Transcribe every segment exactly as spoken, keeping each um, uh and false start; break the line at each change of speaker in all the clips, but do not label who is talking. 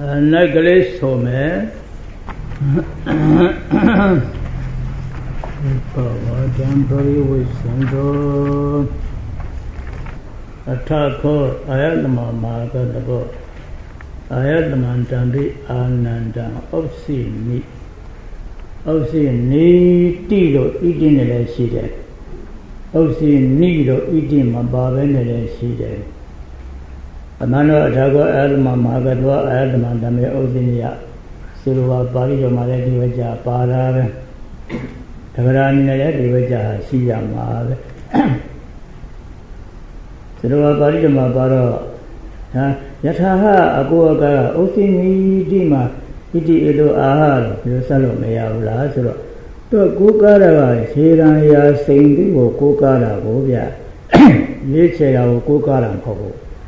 Necklace home Power temporary wisdom Attack Ayatma Magadabo Ayatman Tambi Ananda Opsi Ni Opsi Ni Tilo eating a sheet Opsi Nido eating my barben sheet Amano Atago Alma Magadwa Alman Dame Odinia Silva Barido Maledi Vaja Para Tavarani Vaja Siyama Silva Barido Mabaro Yataha Aguaga Osini Dima Iti Edo Ahar Yosalo Mayavla Suro To Kukara Siraya Sindi or Kukara Bobia Yechea or Kukara Pogo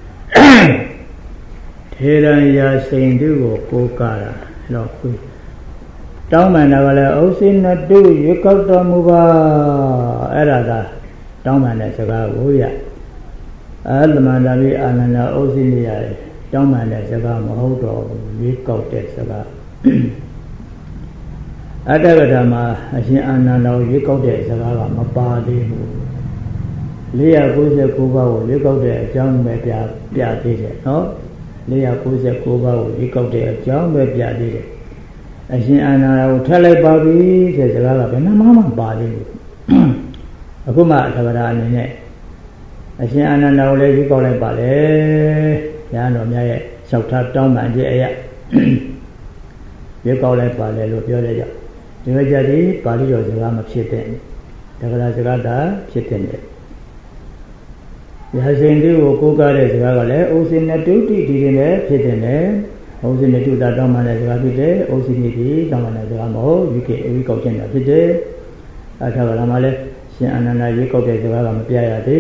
Teraya Saindu Kokara Loku Daumanavale Osina do Yukota Muba Erada Dauman Saga Uya Almanavi Anana Osinia Dauman Saga Mohodo Yukote Saga Adagadama Asin Anana Yukote Saga Mabadi Leah Kusa Kuba will look out there, John Mepia did it, no? Leah Kusa Kuba will look out there, John Mepia did it. I see Anna will tell a Bobby, says the Lala, and Mamma body. Akuma Tavarani. I see Anna now let you call a ballet, Yano Maya, South Tom and the You call a ballet, look your leg. The Vajadi, Pali of the Ram of Chitin, Tavaragada, Chitin. Yasindu Kuka is Gagale, Osin duty did in Pitin, Osin the two that Doman as Rapide, Osinity, Doman as Ramo, U K, Wicotin of the day, Ataramale, Sianana Yico de Ram Piade,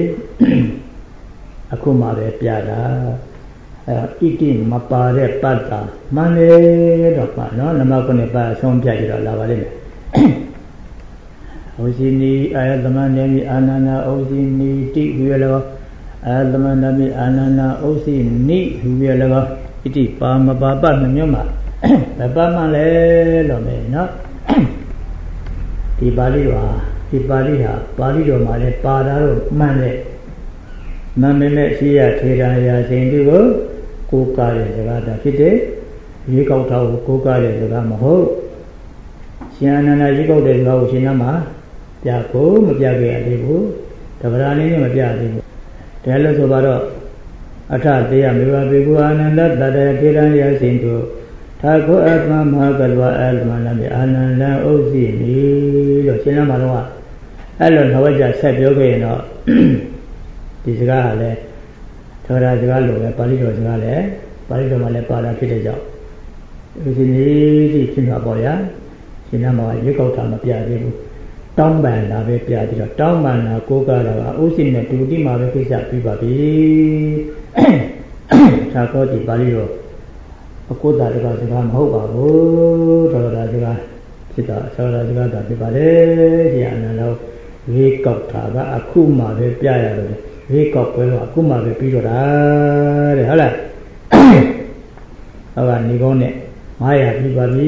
Akuma de Piada, eating Mapare Pata, Mane, Dogma, no, Namakone Pass, some Piada Lavalin. Osini, I have the man named Anana, Osini, Tigwillo. Almanami Anana Osi Ni Huela Iti Pama Baba Namyoma Baba Le Lome no Tibaliwa Tibaliha Balido Male Padaro Mane Mameme Sia Tiraya Sindigo Kukare Zagata Fide Yikauta Kukare Zagamaho Sianana Yiko de Gausinama Yako Matiage Adibu Tavarani Matiadi Tell us about Ata Dea Miva Bigu Ananda Dada Tiran Yasinto Taco Atma Magalwa Almanami Ananda Ozi Ni Sinamawa Alon Hawaja said Yoga This gale Tora Galo, Palido Gale, Palido Malepada Pitaja. It is easy Sinaboya, Sinama, Yukotama Piadibu. Tomban la Piadra, Tomban, Coca, Usin, Tudima, Pisa, Pipapi Takoti Palio, Akuta, Gazan, Hoba, Tora, Sita, Sora, Pipale, Yana, Vikota, Akuma, Pia, Vikop, Akuma, Pidora, Hala Ava Nigone, Maya, Pipapi,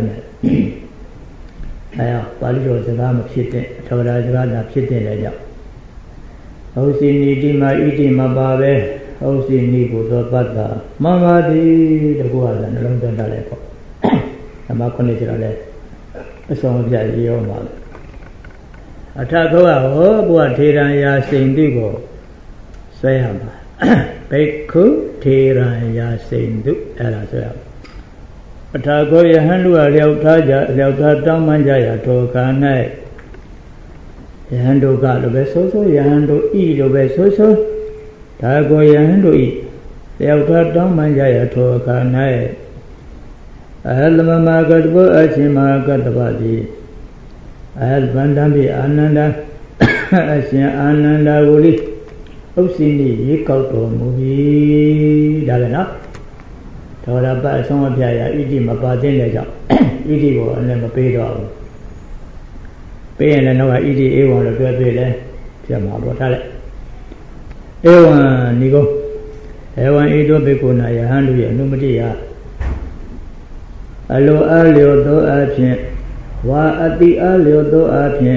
Aya, Palio, the Ram of Chitin, Tavara, Chitin, Leja. Osi Nidima, eating Mababe, Osi Nibu, Bata, Mama di the Guaz and London Dalepo. A Maconitale, a song of Jazio Mal. Atakoa, oh, Guatira, Yasin Digo, Sayama, Beku, Tira, Yasin Du, Elasam. Atago Yahandu, Leotaja, Leota Manjaya, Tokanai. Yahandu got the vessel, Yahandu eat the vessel, Tago Yahandu eat. Leota Manjaya, Tokanai. Alma Gadbo, Achima Gadabadi. Al Bandambi Ananda, Asia Ananda Wuli, Osini, Yikoto movie, Dalana. Tora ba song of Jaya, Idi Mapatin Leja, Idi and never paid off. Pay and another Idi Ewan of Pele, Jama Botale. Ewan Nigo, Ewan Edo Becuna, Yahandu, Numadia, အလိုအားလျော်သောအဖြစ်ဝါအတိအားလျော်သောအဖြစ်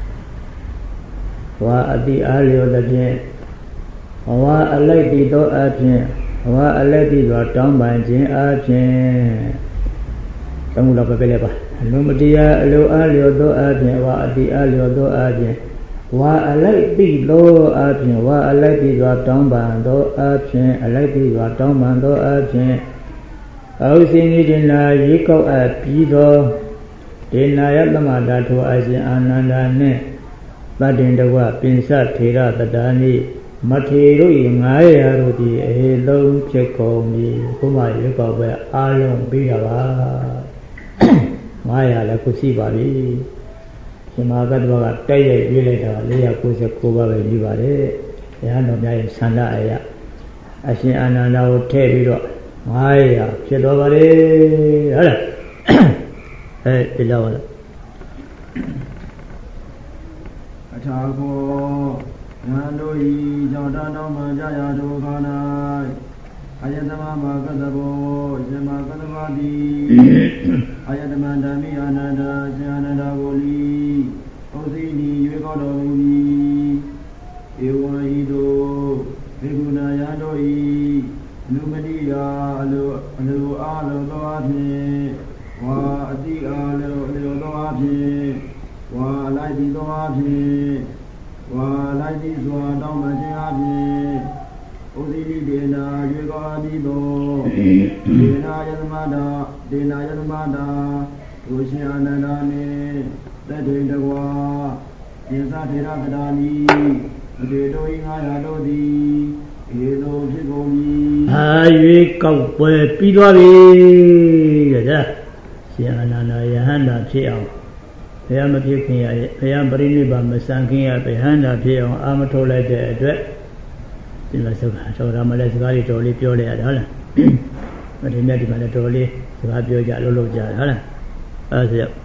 ဝါအတိအားလျော်သဖြင့်ဝါအလိုက်တည်သောအဖြစ်ဝါအလိုက်တည်သောတောင်းပန်ခြင်းအဖြစ်သုံးခုလောက်ပဲပြလိုက်ပါအလိုမတရားအလိုအားလျော်သောအဖြစ်ဝါအတိအားလျော်သောအဖြစ်ဝါအလိုက်တည်သောအဖြစ်ဝါအလိုက်တည်သောတောင်းပန်သောအဖြစ်အလိုက်တည်သောတောင်းပန်သောအဖြစ်အောက်စီနိဒိနာရေကောက်အပ်ပြီးသောဒေနာယသမတာထိုအရှင်အာနန္ဒာနှင့်သတ္တင်တဝပိစထေရတတာနိမထေတို့၏ငါးရာတို့သည်အေလုံးဖြစ်ကုန်ပြီဘုမရေကောက်ပဲအားလုံးပြီးတာပါငါးရာလည်းခုရှိပါပြီရှင်မဟာကတ္တဝကတိုက်ရိုက်ရွေးလိုက်တာလေးရာကိုယ်ဆက်ကိုးပါပဲပြီးပါတယ်ဘုရားတော်များရဲ့ဆန္ဒအရာအရှင်အာနန္ဒာကိုထည့်ပြီးတော့ငါးရာဖြစ်တော်ပါလေဟုတ်လားအဲဒီလောက်ပါလား
အထာကိုဉာဏ်တို့ဤကြောင့်တောင်းမှကြရသောခါ၌အယတမမာကတ္တဘောယမကတ္တဝတိအယတမဓမ္မိအာနန္ဒာဇာနန္ဒာကိုလီဩဇိနီရွေးကောက်တော်မူ၏ဧဝံဤတို့ဘေကုဏယံတို့ဤလူမတိယာအလိုအလိုအားလုံးသောအဖြစ်ဝါအတိအားလုံးအလိုသောအဖြစ်ဝါလိုက်သည်သောအဖြစ်ဝါလိုက်သည်စွာတောင်းပန်ခြင်းအဖြစ်ဥဒိနိဒေနာရွေကောအတိသောဒေနာယသမတာဒေနာယသမတာဒုရှင်အာနန္ဒာနှင့်တတ္ထိတကွာပိစထေရတတာနိအတေတို့ဤငါးရာတို့သည်ဧလိုဖြစ်ကုန်ပြီ
အာရွေကောက်ပွဲပြီးသွားပြီတဲ့ဗျာရှင်အာနန္ဒာယဟန္တာဖြစ်အောင်ဘုရားမဖြစ်ခင်ရဘုရားပရိနိဗ္ဗာန်မစံခင်ရဘယဟန္တာဖြစ်အောင်အာမထုတ်လိုက်တဲ့အတွက်ဒီလိုဆိုတော့ဒါမှလည်းစကားလေးတော်လေးပြောလိုက်ရတာဟုတ်လားမဒီမြတ်ဒီမှာလည်းတော်လေးစကားပြောကြလို့လို့ကြတယ်ဟုတ်လားအဲဒါဆို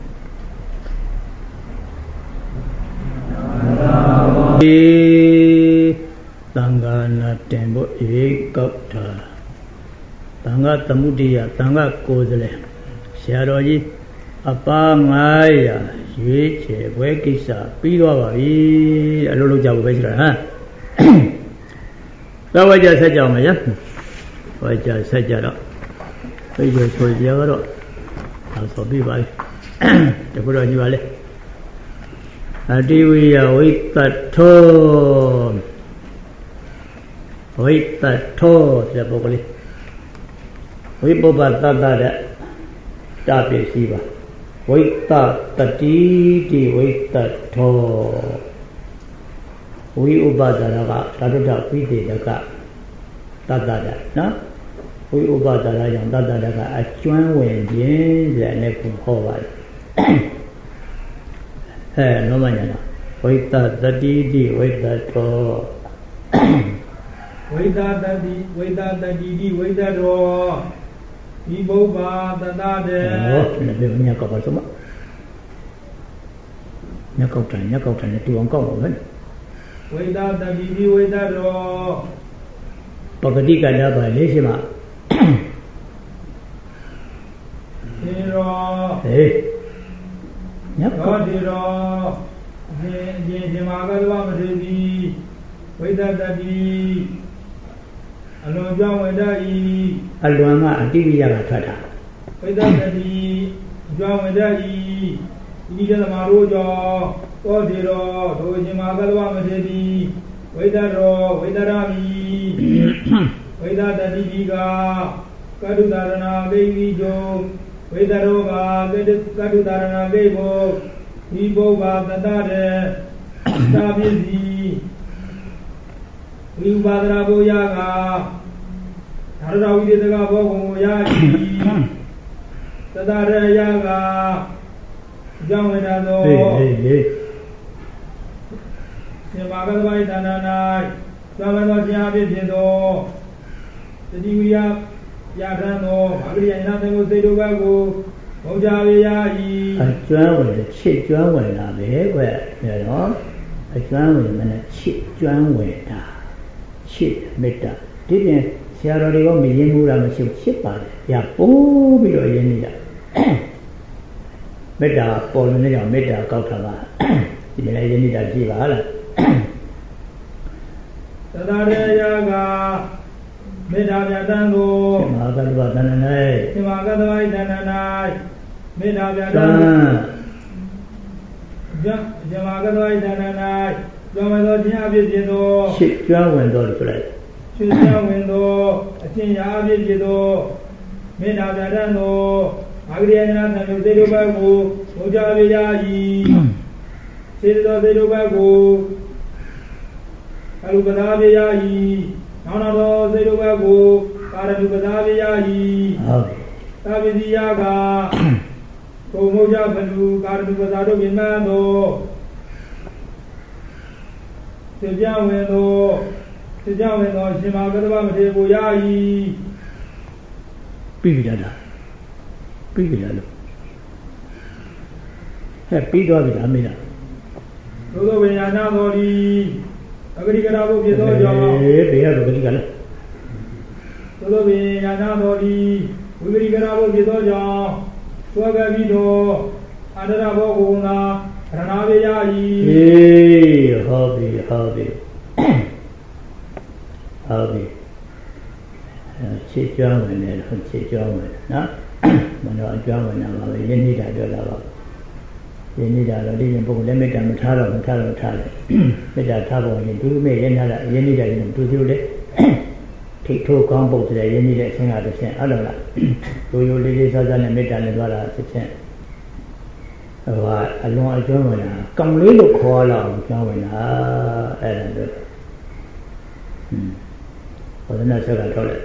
ဒီသံဃာနာတင်ဖို့ဧကောက်တာသံဃာသမုဒိယသံဃာကိုယ်စလဲဆရာတော်ကြီးအပါငါးရာရွေးချယ်ပွဲကိစ္စပြီးသွားပါပြီအလုပ်လုပ်ကြဖို့ပဲရှိတာဟမ်တော့ဝကြဆက်ကြအောင်မရဝကြဆက်ကြတော့ပြေကျော်ဆိုကြတော့အောင်ဆိုပြပါလေတခုတော့ညီပါလေအတိဝိယဝိတ္တထောဝိတ္တထောဆိုတဲ့ပုဂ္ဂိုလ်ဝိပုပ္ပတတ္တတဲ့တာပြည့်ရှိပါဝိတ္တတတိတိဝိတ္တထောဝိဥပဒရကသတ္တဝိသေတကတတ္တဒနော်ဝိဥပဒရကြောင့်တတ္တဒကအကျွမ်းဝင်ခြင်းတဲ့နဲ့ကိုဟောပါတယ်ဟဲ့နောမညာဝိတ္တတတိတိဝိတ္တထော
ဝိတ္တတတိဝိတ္တတတိတိဝိတ္တထောဒီဘုဗ္ဗာတတတဲ့
ဟုတ်တယ်ညကောက်ပါစမညကောက်တယ်ညကောက်တယ်တူအောင်ကောက်ပါမယ်
ဝိတ္တတတိတိဝိတ္တထော
ပဂတိကတ္တပါလေးရှိမှာ
သေရော
ဟေးညကော
က်သေရောအရှင်အရှင်ရှင်မာကတဝမထေရီဝိတ္တတတိအလွန်ကြောင့်ဝိတ္တဤ
အလွန်ကအတိဝိယကထွက်တာ
ဝိတ္တတတိအကြောင်းဝိတ္တဤဤကသမတို့ကြောင့်သောတေရောဒုရှင်မာကတဝမထေရီဝိတ္တရောဝိတ္တရမိဝိတ္တတတိဒီကကတုတာရဏဂိဝိဂျောဝိတ္တရောကကတုတာရဏဂိဘောဒီဘုဗ္ဗာတတတဲ့သာပစ္စည်းဝိဥပါဒရာဘုရားကဓာရဝိသေတကဘောကုံကိုရ၏တတရယကအကြောင်းဝိဒါသောရှင်မာကတဝိဒါနာ၌သာဝသောရှင်အဖြစ်ဖြစ်သောတတိဝိယရထံသောဘာဂရိယနာသေကိုစေတုကကိုဘုရားရေရ၏
အကျွမ်းဝင်ချစ်ကျွမ်းဝင်လာပဲကွပြောတော့အကျွမ်းဝင်မနဲ့ချစ်ကျွမ်းဝင်တာချစ်မေတ္တာဒီပြင်ဆရာတော်တွေကမရင်းမှုတာမရှိချစ်ပါတယ်။ညာပိုးပြီးတော့ရင်းနေတာမေတ္တာပေါ်လို့နေကြောင့်မေတ္တာကောက်ထားပါဒီနေ့ယနေ့တာကြည့်ပါလား
သတ္တရေယကမေတ္တာပြတန်ကို
မဟာကတ္တဝတဏ္ဍ၌
မဟာကတ္တဝတဏ္ဍ၌မေတ္တာပြတန်ကြဇမကတ္တဝတ္တနာ၌ကြောင့်မသောခြင်းအဖြစ်ဖြစ်သော
ရှစ်ကျွမ်းဝင်သောဆိုလိုက်
ရှစ်ကျွမ်းဝင်သောအခြင်းရာအဖြစ်ဖြစ်သောမေတ္တာပြတတ်သောအာဂရိယနာသံဃာစေတုဘကိုဘုရားပြရာ၏စေတသောစေတုဘကိုအလုပဒါပြရာ၏နောက်နောက်သောစေတုဘကိုကာရတုပဒါပြရာ၏
ဟုတ်ပြီ
သာဝိတိယကဘုံမောကြဘလူကာရတုပဇာတို့မြင်မှန်သောစေပြောင်းဝင်သောစေပြောင်းဝင်သောရှင်မကတ္တဗမထေကိုရ၏
ပြီးပြီလားပြီးပြီလားလို့ဟဲ့ပြီးသွားပြီလားမေးတာ
သို့သောဝိညာဏတော်ဒီအဂရိကရာဘုဖြစ်သောကြောင့်
အေးဘေးကတော့ဂရိကလား
သို့သောဝိညာဏတော်ဒီဝိဂရိကရာဘုဖြစ်သောကြောင့်သောကပိတောအန္တရဘောကုဏရဏဝေယဤ
အေးဟုတ်ပြီဟုတ်ပြီဟုတ်ပြီခြေကျွမ်းဝင်တယ်ခြေကျွမ်းဝင်နော်မနောအကျွမ်းဝင်တာပါပဲယဉ်နေတာပြောတာပါယဉ်နေတာတော့ဒီရင်ပုဂ္ဂိုလ်လက်မေတ္တာမထားတော့မထားတော့ထားတယ်မေတ္တာထားဖို့ရင်ဒုမေယဉ်ထားတာယဉ်နေတာရင်ဒုပြုလေထိထိုးကောင်းပုတ်တယ်ယဉ်နေတဲ့အချင်းကတစ်ချင်းအဲ့လိုလားရိုးရိုးလေးလေးစားစားနဲ့မေတ္တာနဲ့သွားတာတစ်ချင်းဟိုကအလွန်အကျွမ်းဝင်တာကောင်လေးလို့ခေါ်လာအောင်ကျွမ်းဝင်တာအဲ့ဒါတို့ဟင်းဟောဒနာဆက်ကတော့လေ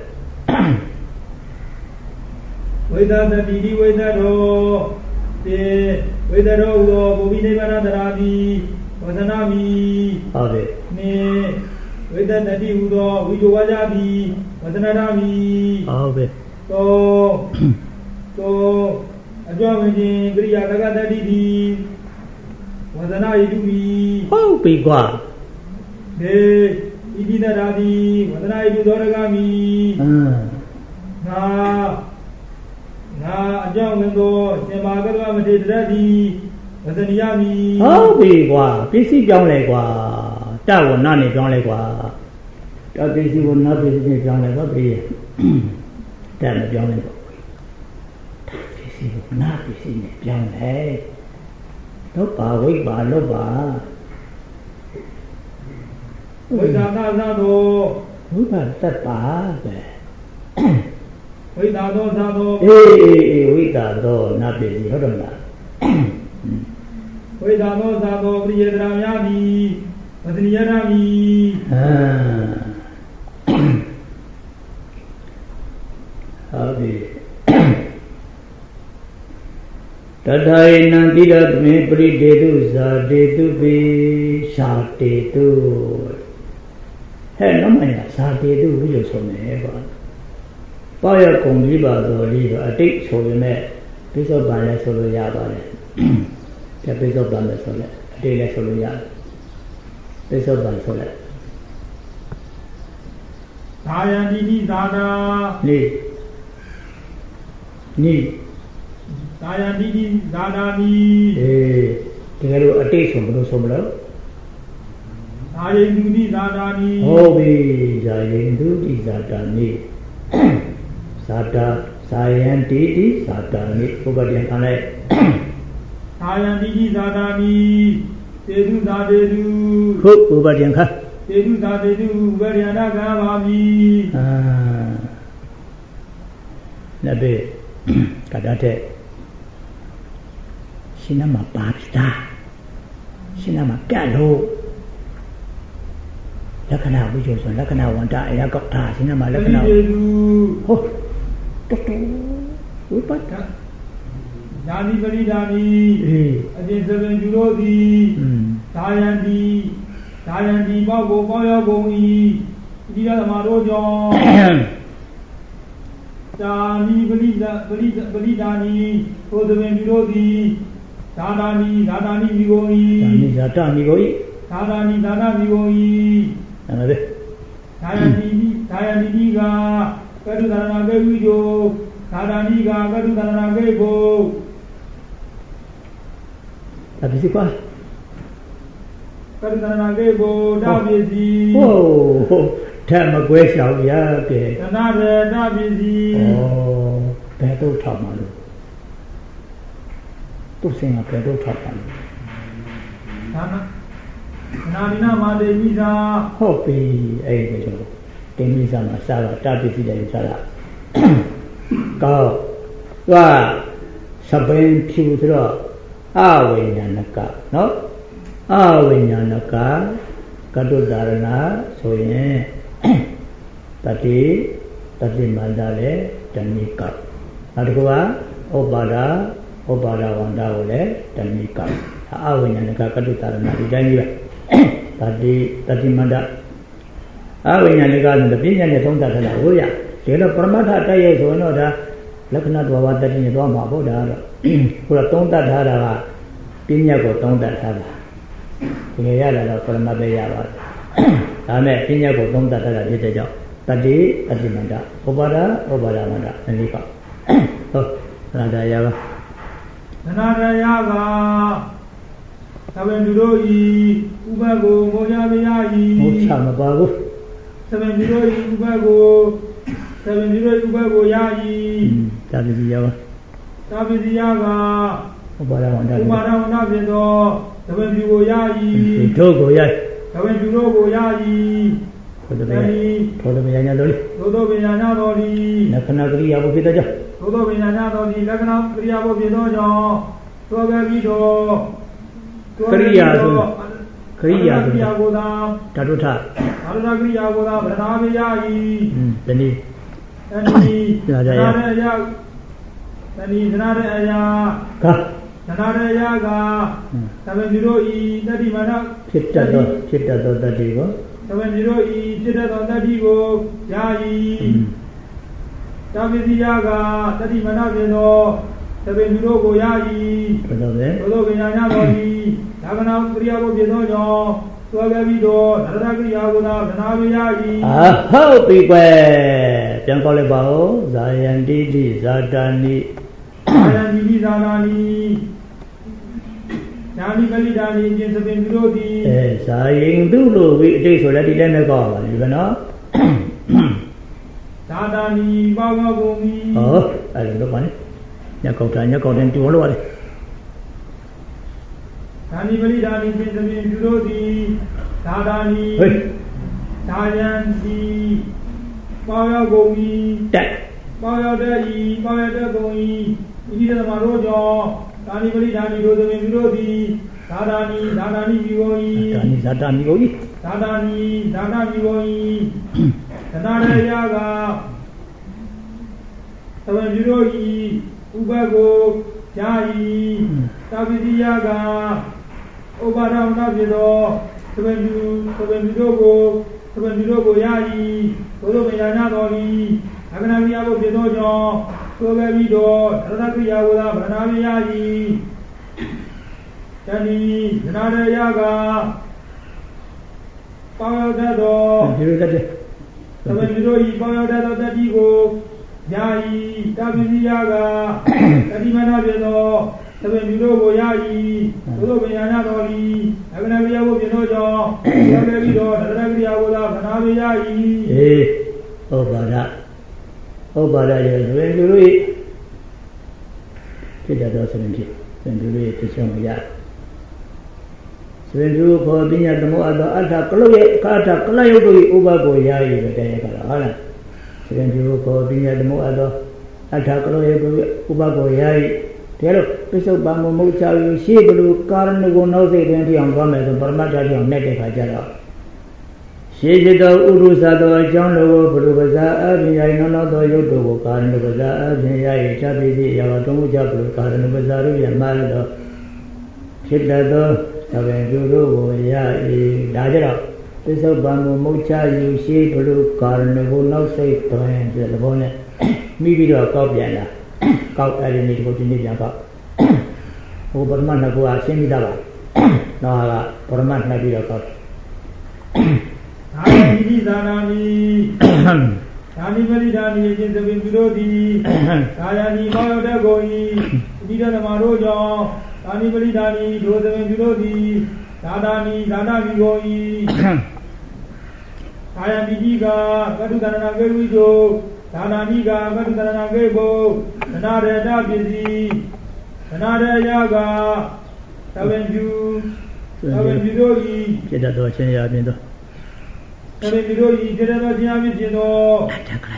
ဝိသတတိတိဝိသတောတေဝိသရောဟောဘုမိနိဗ္ဗာန်တရာတိဝဇနာမိ
ဟုတ်တယ်
နေဝိသတတိဟူသောဝိဇဝါကြတိဝဇနာရမိ
ဟုတ်ပဲ
သောသောအကြောင်းဝင်ခြင်းကရိယာတက္ကတတိတိဝဇနာယိတုမိ
ဟုတ်ပြီကွာ
ဒေဣတိတရာတိဝဇနာယိတုသောရဂမိ
အင်း
ငါငါအကြောင်းဝင်သောရှင်မကတ္တဝမထေတရတိဝဇနိယမိ
ဟုတ်ပြီကွာပစ္စည်းကြောင်းလေကွာတဝနာနေကြောင်းလေကွာတပစ္စည်းကိုနာပစ္စည်းနဲ့ကြောင်းလေတော့ပြီးတယ်မကြောင်းလေပေါ့ပစ္စည်းကိုနာပစ္စည်းနဲ့ကြောင်းလေတော့ပါဝိပါလို့ပါ
ဝိသနာသာသော
ဝိပါတတ်ပါပဲ
ဝိတာသောသာသော
အေးအေးအေးဝိတာသောနာပစ္စည်းဟုတ်တယ်မလား
ဝိတာသောသာသောပရိယေတရာများသည်ဝဇနိယရမိ
ဟာဟုတ်ပြီတထာယနံတိရသမေပရိဒေတုဇာတေတုပိရှာတေတုဟဲ့နော်မညာဇာတေတုလို့ဆိုနေပါပေါ့ရကုံကြီးပါတော်လေးတော့အတိတ်ဆိုပေမဲ့ပိဿပန်လည်းဆိုလို့ရပါတယ်ကဲပိဿပန်လည်းဆိုလဲအတိတ်လည်းဆိုလို့ရတယ်ပိဿပန်ဆိုလဲ
သာယံတိတိသာတာ
နေနေ
သာယံတိတိသာတာမိ
အေးတကယ်လို့အတိတ်ဆိုဘယ်လိုဆိုမလို့
သာယံတုတိသာတာမိ
ဟုတ်ပြီဇာယံတုတိသာတာမိဇာတာဇာယံတိတိဇာတာမိဘုရားပြန်ခံလိုက်
သာယံတိတိသာတာမိတေတုသာတေတု
ဟုတ်ဘုရားပြန်ခါ
တေတုသာတေတုဝရိယနာကဘာမိ
အာလက်ပေကတတ်တဲ့ရှင်နာမှာပါပြီသားရှင်နာမှာပြတ်လို့လက္ခဏာဝိဇ္ဇေဆိုလက္ခဏာဝန္တအရာကောက်တာရှင်နာမှာလက္ခဏာဟုတ်တော်တော်ဝိပတ်တာ
ဒါနိပရိဒါနိအေးအရှင်သဗ္ဗညုတို့သည်သာယံတိသာယံတိပေါကိုပေါရောက်ကုန်၏ဣတိရသမတို့ကြောင့်သာနိပရိဒါပရိပရိဒါနိသောသဗ္ဗညုတို့သည်သာနာနိသာနာနိမိကုန်၏
သာနိသာတမိကုန်၏
သာနာနိသာနာမိကုန်၏
အဲ့ဒါလေ
သာယံတိသာယံတိကကတုသာနာဘေဝိတို့သာဒာနိကာကတုသန္နာကေကို
ဒါပစ္စည်းကွာ
ကတုသန္နာကေကိုဒါပစ္စည်း
ဟိုးဓာတ်မကွဲရှောင်ရကဲ
သနာရေဒါပစ္စည်း
ဩဘယ်တော့ထောက်မှာလို့သူစင်ကဘယ်တော့ထောက်မှာလို့
သာနာနာဒီနာမာတေမိသာ
ဟုတ်ပြီအဲ့ဒီကျွန်တော်တင်မိသာမှာစားတာတပစ္စည်းတယ်စားတာကောင်းသွားစပင်းဖြူဆိုတော့အဝိညာဏကနော်အဝိညာဏကကတုတာရဏဆိုရင်တတိတတိမန္တလည်းတဏိကနောက်တစ်ခုကဥပါဒဥပါဒဝန္တာကိုလည်းတဏိကအဝိညာဏကကတုတာရဏဒီတိုင်းကြီးပဲတတိတတိမန္တအဝိညာဏကဆိုတဲ့ပညာနဲ့သုံးသပ်ထားတာဟုတ်ရဒီလိုပရမတ္ထတိုက်ရိုက်ဆိုရင်တော့ဒါလက္ခဏာတော်ဘာတတိနဲ့သွားမှာပေါ့ဒါတော့ခုတော့သုံးသပ်ထားတာကပညာကိုသုံးသပ်ထားတာဒီလိုရလာတော့ပရမတ္ထရပါတယ်ဒါနဲ့ပညာကိုသုံးသပ်ထားတာဖြစ်တဲ့ကြောင့်တတိတတိမန္တဥပါဒဥပါဒမန္တအနိကဟုတ်နာဒယာက
နာဒယာကသဗ္ဗညုတို့ဤဥပ္ပကိုမောကြမရဤ
မောချမပါဘူး
သဗ္ဗညုတို့ဤဥပ္ပကိုသဗ္ဗညုတို့ဥပ္ပကိုရဤ
သာပစ္စည်းယော
သာပစ္စည်းယောက
ဥပါဒဝန္တ
ဥပါဒဝန္တဖြစ်သောသဗ္ဗညုကိုရဤ
တို့ကိုရ
သဗ္ဗညုတို့ကိုရဤ
ထို့တည်းထို့တည်းညာတော်လေး
သို့သောပညာညာတော်သည်
လက္ခဏာကရိယာဘုဖြစ်သောကြောင့်
သို့သောပညာညာတော်သည်လက္ခဏာကရိယာဘုဖြစ်သောကြောင့်သောကပြီးတော်
ကရိယာဆိုကရိယာ
ကရိယာကိုသာ
ဓာတုထ
ဓာတုထကရိယာကိုသာဗရဏာမေယဤ
တနည်း
တနည်းနာရယတနည်းနာရယ
က
နာရယကသဗ္ဗညုတို့ဤတတိမန
ဖြစ်တတ်သောဖြစ်တတ်သောတတိကို
သဗ္ဗညုတို့ဤဖြစ်တတ်သောတတိကိုယာယီသဗ္ဗတိယကတတိမနဖြင့်သောသဗ္ဗညုတို့ကိုယာယီ
ဘယ်လိုလဲ
ဘုလိုပညာညာတော်ဤဒါကနာကရိယာကိုဖြစ်သောကြောင့်သောကပြီးတော့နရတကရိယာကိုသာဗနာဝိယာယီ
အာဟုတ်ပြီကွယ်ပြန်ကောက်လိုက်ပါဦးဇာယန္တိတိဇာတာနိ
ဇာယန္တိတိဇာတာနိဇာနိကလိတာနိအချင်းသဗ္ဗညုတို့သည်
အဲဇာယင်တုလို့ဝိအတိတ်ဆိုလည်းဒီလည်းနဲ့ကောက်ပါလိမ့်မယ်နော်
ဇာတာနိပေါကောဘုံမီ
ဟောအဲ့လိုလုပ်ပါနဲ့ညကောက်တာညကောက်တယ်တူလို့ပါလေ
ဇာနိကလိတာနိအချင်းသဗ္ဗညုတို့သည်ဇာတာနိ
ဟေး
ဇာယန္တိပေါကောဘုံမီ
တက်
ပေါကောတဲ့ဤပေါကောတဲ့ဘုံဤဤဒီသမတို့ကြောင့်ဇာနိကလိတာနိတို့သဗ္ဗညုတို့သည်ဇာတာနိဇာတာနိဘုံဤ
ဇာနိဇာတာနိဘုံဤ
ဇာတာနိဇာတာနိဘုံဤသနာရယကသဗ္ဗညုတို့ဤဥပ္ပကိုယာယီသာပတိယကဥပါဒဝန္တဖြစ်သောသဗ္ဗညုသဗ္ဗညုတို့ကိုသဗ္ဗညုတို့ကိုယာယီဘုလိုမယာညာတော်သည်အကနာမိယဘုဖြစ်သောကြောင့်သောကပြီးတော့သရတကရိယာကိုသာဗရဏာမိယာယီတဏီသနာရယကပေါရောက်တတ်သော
ဒီလိုတတ်တယ်
သဗ္ဗညုတို့ဤပေါရောက်တတ်သောတတိကိုယာယီတပိစီယကတတိမနာဖြစ်သောသဗ္ဗညုတို့ကိုယာယီသို့သောပညာညာတော်သည်အကနဝိယဘုဖြစ်သောကြောင့်သောကပြီးတော့သရတကရိယာကိုသာဗရဏာမိယာယီ
အေးဩပါဒဩပါဒရဲ့သဗ္ဗညုတို့ဤဖြစ်တတ်သောသဗ္ဗညုသဗ္ဗညုတို့ဤဖြစ်ဆုံးမရသဗ္ဗညုခေါ်ပညာသမုအပ်သောအထကလုတ်ရဲ့ကာထကလယုတ်တို့ဤဥပ္ပကိုယာယီပဲတဲ့ရကြတာဟုတ်လားသဗ္ဗညုခေါ်ပညာသမုအပ်သောအထကလုတ်ရဲ့ဥပ္ပကိုယာယီဒါလို့ပိဿုပံမမုတ်ချယူရှိဘလူကာရဏဂုဏောစိတ်တွင်ထီအောင်သွားမယ်ဆိုပရမတ္ထထီအောင်နဲ့တဲ့ခါကျတော့ရှိจิตသောဥရုသသောအကြောင်းတို့ကိုဘလူပဇာအပြင်ယိနောနောသောယုတ်တို့ကိုကာရဏပဇာအပြင်ယ၏ချပိတိအရာတုံးကြဘလူကာရဏပဇာရုယမှားတော့ဖြစ်တတ်သောသဗ္ဗညုတို့ကိုရ၏ဒါကြတော့ပိဿုပံမမုတ်ချယူရှိဘလူကာရဏဂုဏောစိတ်တွင်ဒီသဘောနဲ့မိပြီးတော့ကောက်ပြန်လာကောက်အဲ့ဒီနေ့ကိုဒီနေ့ပြန်ကောက်ဟိုပရမတ်နှစ်ခုအရှင်းပြီးသားပါတော့ကပရမတ်နှစ်ပြီးတော့ကောက်
သာယတိသာနာမိ Dani Mali Dani is the Vinvilodi, Dani Maya Goi, Nida the Marojo, Dani Mali Dani, those the Vinvilodi, Dadani, Dana Vigoi, Kaya Bidiga, Kadutana Gavijo, Dananiga, Kadutana Gabo, Another Dabizi, another Yaga, Seven Jew, Seven Vidoi,
Get that watching Yabindo.
Seven Vidoi, General Yamino,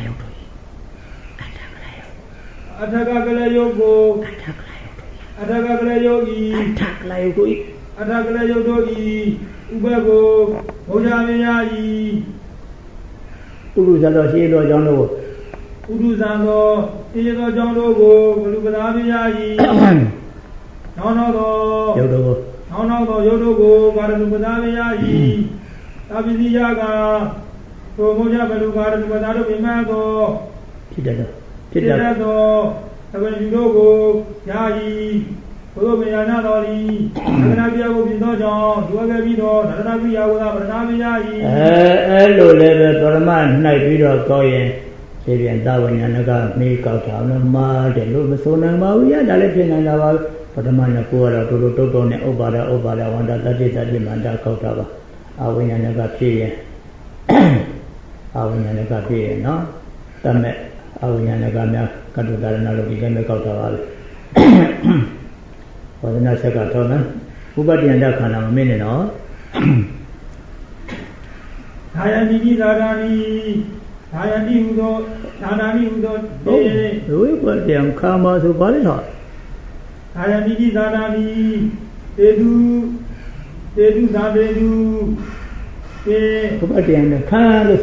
Ataka Yogo, Ataka Yogi, Ataka Yogi, Ubago, Ojamiyai,
Uruzano, Shilo, Jono,
Uruzano, Shilo, Jono, Ulubadamiyai, Nono,
Yodo,
Nono, Yodo, Garadubadamiyai, Abiziaga, Promoja Balugar, Badaro Bimago,
Tidado,
Tidado, Tabajugo, Yai, Colombiana Lori, Nagabia Bidojo, Duagabido, Nagabia, Nagabia,
Hello, Level Paraman, Night Video Koyen, Sabian Dawan Yanaga, make out of Mar, the Lumasona Mawia, Dalapin and our Patamana Pura, Toto, Obada, Obada, Wanda, that is at the Manda Kotava. Awin and a gapi, Awin and a gapi, no? Tame, Awin and a gamma, Katudarana, we can make out of all. For the Nasakatona, who got the Andakana minute, no?
Hayani Darani, Hayani Udo, Tanani Udo,
we got them come out of Bali.
Hayani Darani, they do. They do that, they do. They
do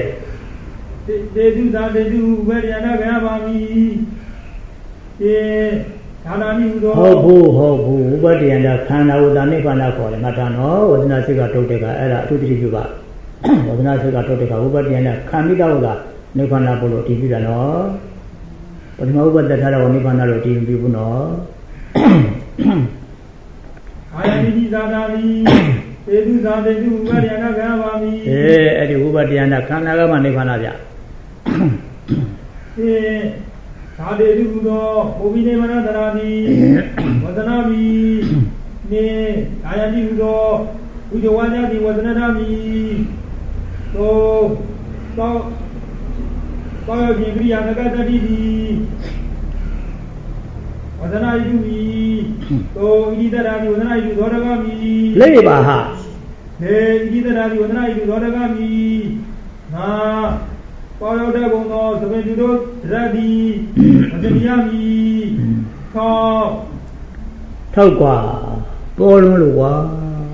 that, they do. Where they are not Gabami. They Tanani Udo.
Hobu, Hobu, but the end of Kana would not even call him. Matano was not Siga Toteka, Era, two Juba. Was not Siga Toteka, but the end of Kamida, Nipana Polo T V, no. But over the Tara Nipana T V, people know.
Hayani Zadani, they do that, they do. Where they are not Gabami.
Eh, at the Uber Diana Kanaga Manipanavia.
Eh, Sade Udo, Obine Manadarani, Wadanami, Ne, Hayani Udo, Ujowania, Wadanami. So, so, Power Gibri and Nagatadi. Wadana Yumi, so either I do not do Doragami.
Lebaha.
Hey, either I do not do Doragami. Na, Power Dagono, the Vedudo, Radi, Adamiami, Top,
Togua, Bolua,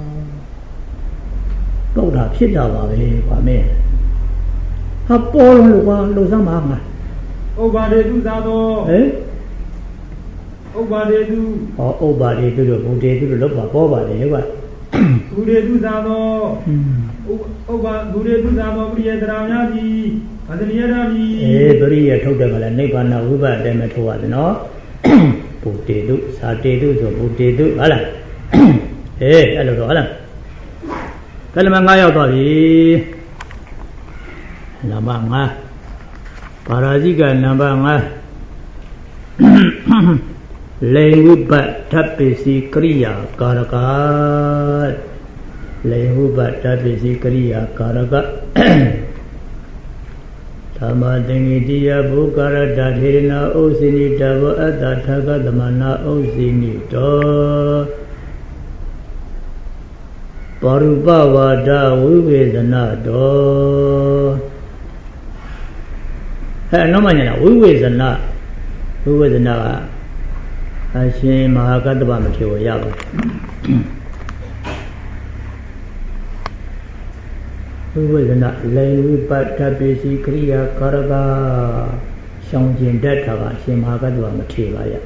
Boda, Chitava, Pame. A Bolua, Luzamama.
Oh, but they do that,
eh?
Oh, but they do.
Oh, but they do the day to look up over there.
Who they do that? Oh, but do they do that? Over the Ramadi, as the Yadami.
Eh, Bria told them a neighbor now over them at what, no? Put they do, Sate do, so put they do, Alan. Eh, hello, Alan. Kalamanga Bobby Namanga Paraziga Namanga. Lehubat tapisi kriya karaka Lehubat tapisi kriya karaka Tamadengitiya bukara dadhirina osini dava adataka damana osini to Parupa vada vivedana do Hey, no manya vivedana vivedana Ashin Mahakadaba Machiwa Yaba. We will not lay with but Tabisi Kriya Karaga Shangjin Detava, Shin Mahakadaba Machiwa.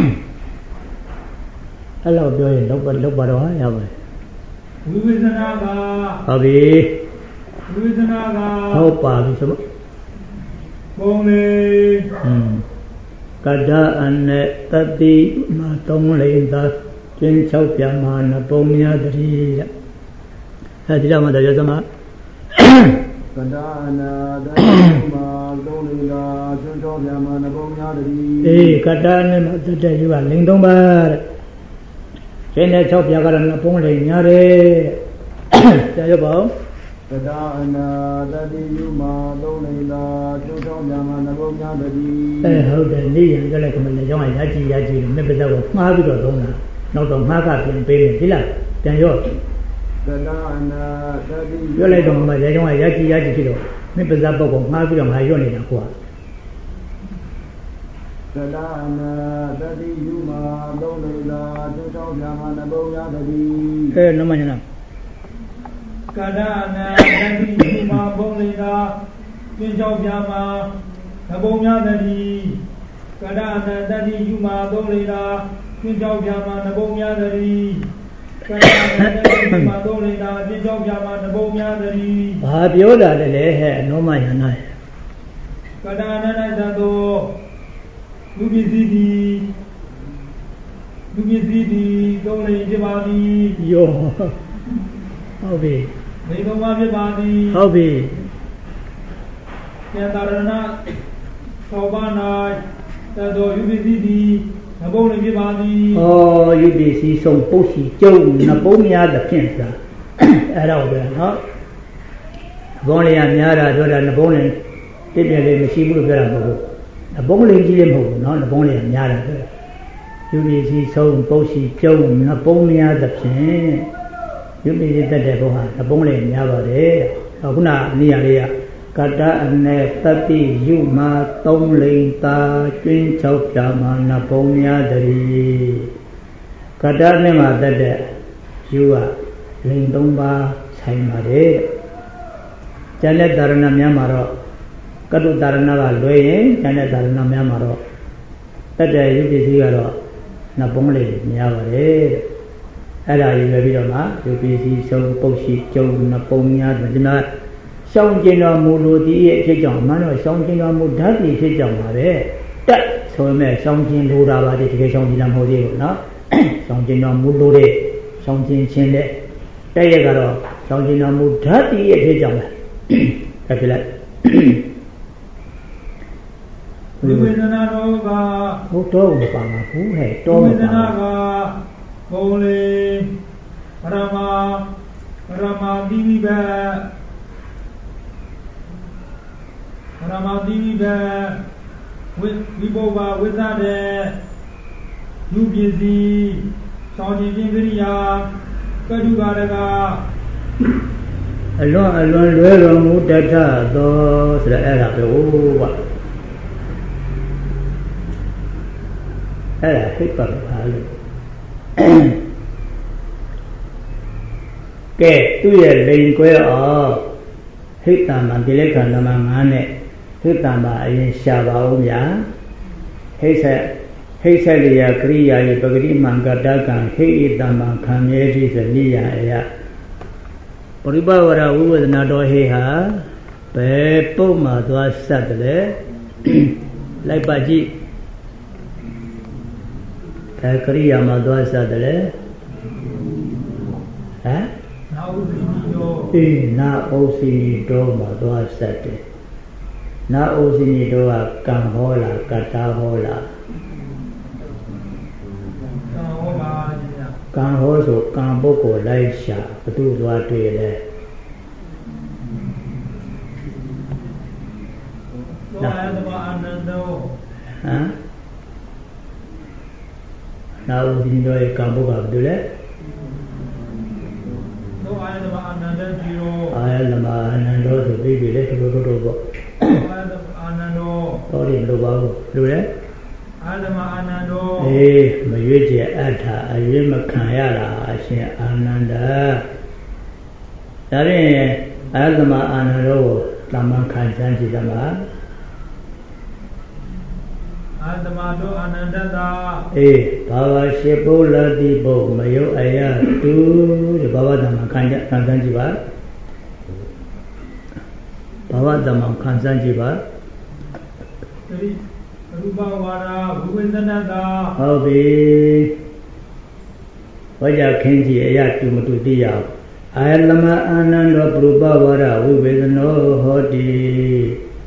Hello, doing look but look but I have.
We will the Naga.
Hobby.
We will the Naga.
How far is it?
Only.
Kada ane tati ma tong le da chen chau pya ma na pom ya dari ya ha di la ma da ya sama
Kada ana da ma သုံးလေးသာကျွန်းတော်ပြာမှာနှပုံများတည်း
အေးကတ္တနဲ့မှာတက်တဲ့ယူကလိန်သုံးပါတဲ့ကျင်းတဲ့၆ပြာကတော့နှပုံလိန်များတယ်တဲ့ရပါဦး
ကတ္တအနာတတိယမှာသုံးလေးသာကျွန်းတော်ပြာမှာနှပုံများတည်း
အဲဟုတ်တယ်နေရင်ကြလိုက်ခမလည်းကျောင်းကရကြည်ရကြည်လို့မြစ်ပါးကိုမှားပြီးတော့သုံးတာနောက်တော့မှားကပြင်ပေးမယ်ဒီလားပြန်ရော
ကတ္တအနာတတိယ
ပြောလိုက်တော့မှရကျောင်းကရကြည်ရကြည်ဖြစ်တော့မြစ်ပါးပုတ်ကိုမှားပြီးတော့ငါရွတ်နေတာကွာ
ကတ္တအနာတတိယမှာသုံးလေးသာကျွန်းတော်ပြာမှာနှပုံများတည်း
အဲနမညာ
ကတ္တအနာတတိယမှာပုံလေးသာကျွန်းတော်ပြာမှာနှပုံများတည်းကတ္တအနာတတိယမှာသုံးလေးသာကျွန်းတော်ပြာမှာနှပုံများတည်းကတ္တအနာတတိယမှာသုံးလေးသာကျွန်းတော်ပြာမှာနှပုံများတည်း
ဘာပြောတာလဲဟဲ့အနောမယနာ
ကတ္တအနာ၌သသောလူပစ္စည်းသည်လူပစ္စည်းသည်သုံးလေးဖြစ်ပါသည်
ယောဟုတ်ပြီ
မိဘမဖြစ်ပါသည်
ဟုတ်ပြီ
ဉာဏ်တာရဏသောဘာ၌သသောလူပစ္စည်းသည်နှပုံလေးဖြစ်ပါသည်
ဩယူပစ္စည်းဆုံးပုတ်စီကျုံနှပုံများသဖြင့်သာအဲ့တော့ပဲနော်ဘုံလေးကများတာပြောတာနှပုံလေးတည့်ပြည့်လေးမရှိဘူးလို့ပြောတာမဟုတ်ဘူးအပုံးလေးကြီးလည်းမဟုတ်ဘူးเนาะအပုံးလေးကများတယ်ဆိုတော့ယူပစ္စည်းဆုံးပုတ်စီကျုံနှပုံးများသဖြင့်ယူပစ္စည်းတက်တဲ့ဘုရားအပုံးလေးများပါတယ်ဟောခုနအနည်းလေးကကတ္တအနေတတိယူမှာသုံးလိန်သာကျွင်း၆ပြာမှာနှပုံးများတည်းကတ္တနဲ့မှာတက်တဲ့ယူကလိန်၃ပါးဆိုင်ပါတယ်ကျန်တဲ့တာရဏများမှာတော့ကတုတာရဏကလွယ်ရင်ကျန်တဲ့တာရဏများမှာတော့တက်တဲ့ရုပ်ပစ္စည်းကတော့နှပုံးလေးများပါတယ်အဲ့ဒါကြီးပဲပြီးတော့မှရုပ်ပစ္စည်းဆုံးပုတ်ရှိကျုံနှပုံးများတယ်ဒီမှာရှောင်းကျင်တော်မူလို့ဒီရဲ့ဖြစ်ကြောင်းအမှန်တော့ရှောင်းကျင်တော်မူဓာတ်ကြီးဖြစ်ကြောင်းပါပဲတက်ဆိုရင်မဲ့ရှောင်းကျင်လိုတာပါတကယ်ရှောင်းကျင်တာမဟုတ်သေးဘူးနော်ရှောင်းကျင်တော်မူလို့တဲ့ရှောင်းကျင်ခြင်းတဲ့တက်ရကတော့ရှောင်းကျင်တော်မူဓာတ်ကြီးရဲ့ဖြစ်ကြောင်းပဲဆက်ပြလိုက်
ဝိဝေဒနာတော့က
ဘုတော်မပါမှာဘူးဟဲ့တော်မပါဝိဝေဒနာ
ကဘုံလေးပရမပရမတိမိဘပရမတိမိဘဝိဝိဘောဘဝိသတဲ့ယူပစ္စည်းစောင့်ခြင်းခြင်းကိရိယာကတုကာရကအ
လွန်အလွန်လွဲတော်မူတတ်သောဆိုတဲ့အဲ့ဒါပဲဟုတ်ပါအဲ့ဒါဟိတ်ပါပါလို့ကဲသူ့ရဲ့လိန်ကွဲအောင်ဟိတ်တံမှာဒီလက်ခံနမငါးနဲ့ဟိတ်တံမှာအရင်ရှာပါဦးဗျာဟိတ်ဆက်ဟိတ်ဆက်လျာကရိယာယပဂရိမံကတကံဟိတ်တံမှာခံမြဲသည်ဆိုနိယအယပရိပဝရဝိဝဒနာတော်ဟိဟာဘယ်ပုတ်မှာသွားဆက်တယ်လဲလိုက်ပါကြည့်အဲကရိယာမှာသွားဆက်တယ်လေဟမ်
နာဥစီနီတော်
အေးနာဥစီနီတော်မှာသွားဆက်တယ်နာဥစီနီတော်ကကံဟောလားကတ္တဟောလား
ကံဟောပါ
ကံဟောဆိုကံပုဂ္ဂိုလ်လိုက်ရှာဘသူသွားတွေ့လဲ
သောအတ္တမအာနန္တော
ဟမ်နာဝတိတော်ရဲ့ကံပုဂ္ဂိုလ်ကဘယ်လိုလဲ
သောအာယတမအာနန္ဒတိရော
အာယတမအာနန္ဒောဆိုပြီးပြီလေတို့တို့တို့ပေါ့
အာယတမအာနန္ဒော
တော်တယ်လို့ပါဘူးလူလဲ
အာယတမအာနန္ဒော
အေးမရွေ့ကျအဋ္ဌအရွေ့မခံရတာအရှင်အာနန္ဒာဒါရင်အာယတမအာနန္ဒောကိုတမန်ခံစမ်းကြည့်သမှာ
အာတမတို့အာနန္ဒတာ
အေးဘာဝရှိပုလတိဘုမယုတ်အယတုဒီဘာဝတမခံကြခံစမ်းကြည့်ပါဘာဝတမခံစမ်းကြည့်ပါ
သတိရူပဝါဒဘုဝိသနတာ
ဟုတ်ပြီဝကြခင်းကြီးအယတုမတုတိယအာယလမအာနန္ဒောပရူပဝါဒဝိဝေဒနောဟောတိ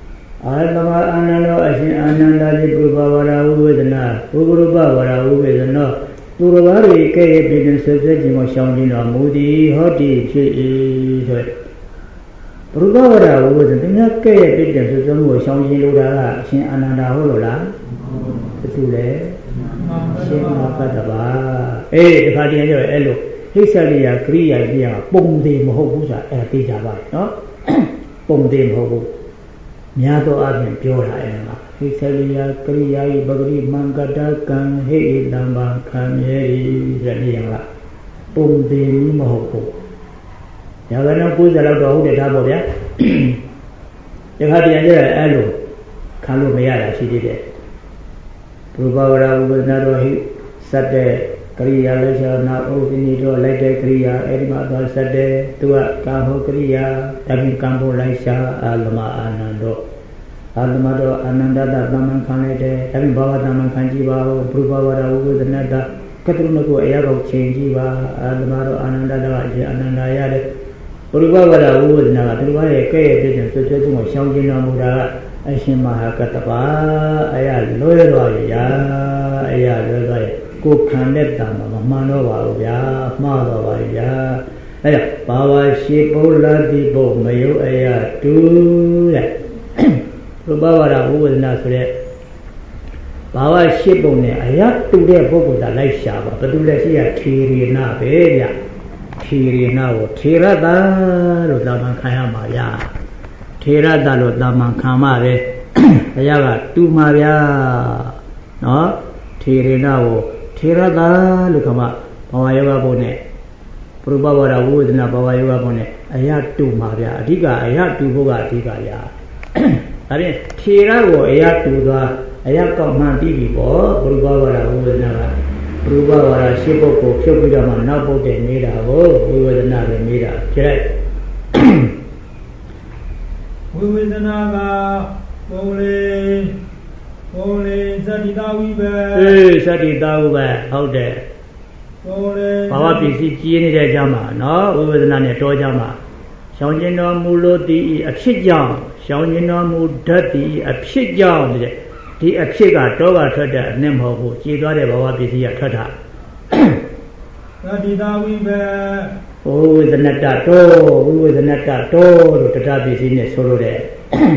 အာတမအာနန္ဒောအရှင်အာနန္ဒာတိပုပ္ပဝရဝိဝေဒနာပုဂ္ဂရုပဝရဝိဝေဒနောသူတော်ဘာတွေကဲ့ရဲ့ပြည်တွင်ဆွေးဆွေးခြင်းကိုရှောင်ခြင်းတော်မူသည်ဟောတိဖြစ်၏ဆိုပုရုပဝရဝိဝေဒနာတများကဲ့ရဲ့ပြည်တွင်ဆွေးဆွေးမှုကိုရှောင်ခြင်းလို့တာကအရှင်အာနန္ဒာဟုတ်လို့လားသူလေရှင်မောကတပါအေးဒီခါတည်းကျတော့အဲ့လိုဟိစ္ဆရိယကရိယာကြီးကပုံသေးမဟုတ်ဘူးဆိုတာအဲ့ဒါသိကြပါနော်ပုံသေးမဟုတ်ဘူးများသောအားဖြင့်ပြောတာအဲ့ဒါဟိစ္ဆရိယကရိယာဤပဂရိမံကတကံဟိဣတံဘာခံရေဆိုတဲ့နေရာကပုံသေးမဟုတ်ဘူးဒါကလည်းကိုယ်စလောက်တော့ဟုတ်တယ်ဒါပေါ့ဗျာဒီခါတည်းကျတော့အဲ့လိုခံလို့မရတာရှိသေးတယ်ဘုရားဝရဝိပဿနာတော်ဟိစက်တဲ့ကရိယာလို့ဆိုတော့ဥပနိတော့လိုက်တဲ့ကရိယာအဲ့ဒီမှာသွားစက်တဲ့သူကကာဟောကရိယာတပိကံဖို့လိုက်ရှာအာလမအာနန္ဒောအာလမတော့အာနန္ဒတသမ္မခံလိုက်တဲ့တပိဘာဝသမ္မခံကြည့်ပါဦးဘုရားဝရဝိပဿနာတကတရုဏကိုအရာကိုချိန်ကြည့်ပါအာလမတော့အာနန္ဒတကအရှင်အာနန္ဒာရတဲ့ဘုရားဝရဝိပဿနာကသူကရဲ့ကဲ့ရဲ့ပြည့်စုံဆွေးဆွေးခြင်းကိုရှောင်ကျဉ်တော်မူတာကအရှင်မဟာကတ္တပါအရာလွဲသွားရရာအရာလွဲသွားရကိုခံတဲ့တံမှာမမှန်တော့ပါဘူးဗျာမှားတော့ပါဗျာအဲဒါဘာဝရှိပုလ္လတိဘုမယုအရာတူတဲ့ရူပဝါဒဝိဝဒနာဆိုတဲ့ဘာဝရှိပုံနဲ့အရာတူတဲ့ပုဂ္ဂိုလ်ကလိုက်ရှာပါဘယ်သူလဲရှိရထေရီနာပဲဗျထေရီနာကိုထေရတာလို့သာမန်ခံရမှာဗျာထေရတလို့တာမန်ခံမှာပဲဘုရားကတူမှာဗျာနော်ထေရနာကိုထေရတလို့ခမဘာဝယောဂဘုံနဲ့ပရူပဝါဒဝိဝဒနာဘာဝယောဂဘုံနဲ့အရာတူမှာဗျာအဓိကအရာတူဖို့ကအဓိကဗျာဒါဖြင့်ထေရကိုအရာတူသွားအရာကောက်မှန်ပြီးပြီပေါ့ပရူပဝါဒဝိဝဒနာကပရူပဝါဒရှင်းဖို့ကိုဖြုတ်ပြီးတော့မှနောက်ပုတ်တဲ့နေတာကိုဝိဝဒနာပဲနေတာဖြစ်လိုက်
ဝိဝေဒနာကပုံလေပုံလေသတ္တိတဝိပဲ
အေးသတ္တိတဝိပဲဟုတ်တယ်
ပုံလေ
ဘာဝပစ္စည်းကြီးနေတဲ့ကြမှာနော်ဝိဝေဒနာနဲ့တောကြမှာရှောင်းကျင်တော်မူလို့ဒီအဖြစ်ကြောင့်ရှောင်းကျင်တော်မူဓာတ်ဒီအဖြစ်ကြောင့်တဲ့ဒီအဖြစ်ကတောကထွက်တဲ့အနစ်မဟုတ်ဘူးကြည်သွားတဲ့ဘာဝပစ္စည်းကထွက်တာ
သတ္တိတဝိပဲ
ဝိဝေဒနတတောဝိဝေဒနတတောလို့တထပစ္စည်းနဲ့ဆိုလို့တဲ့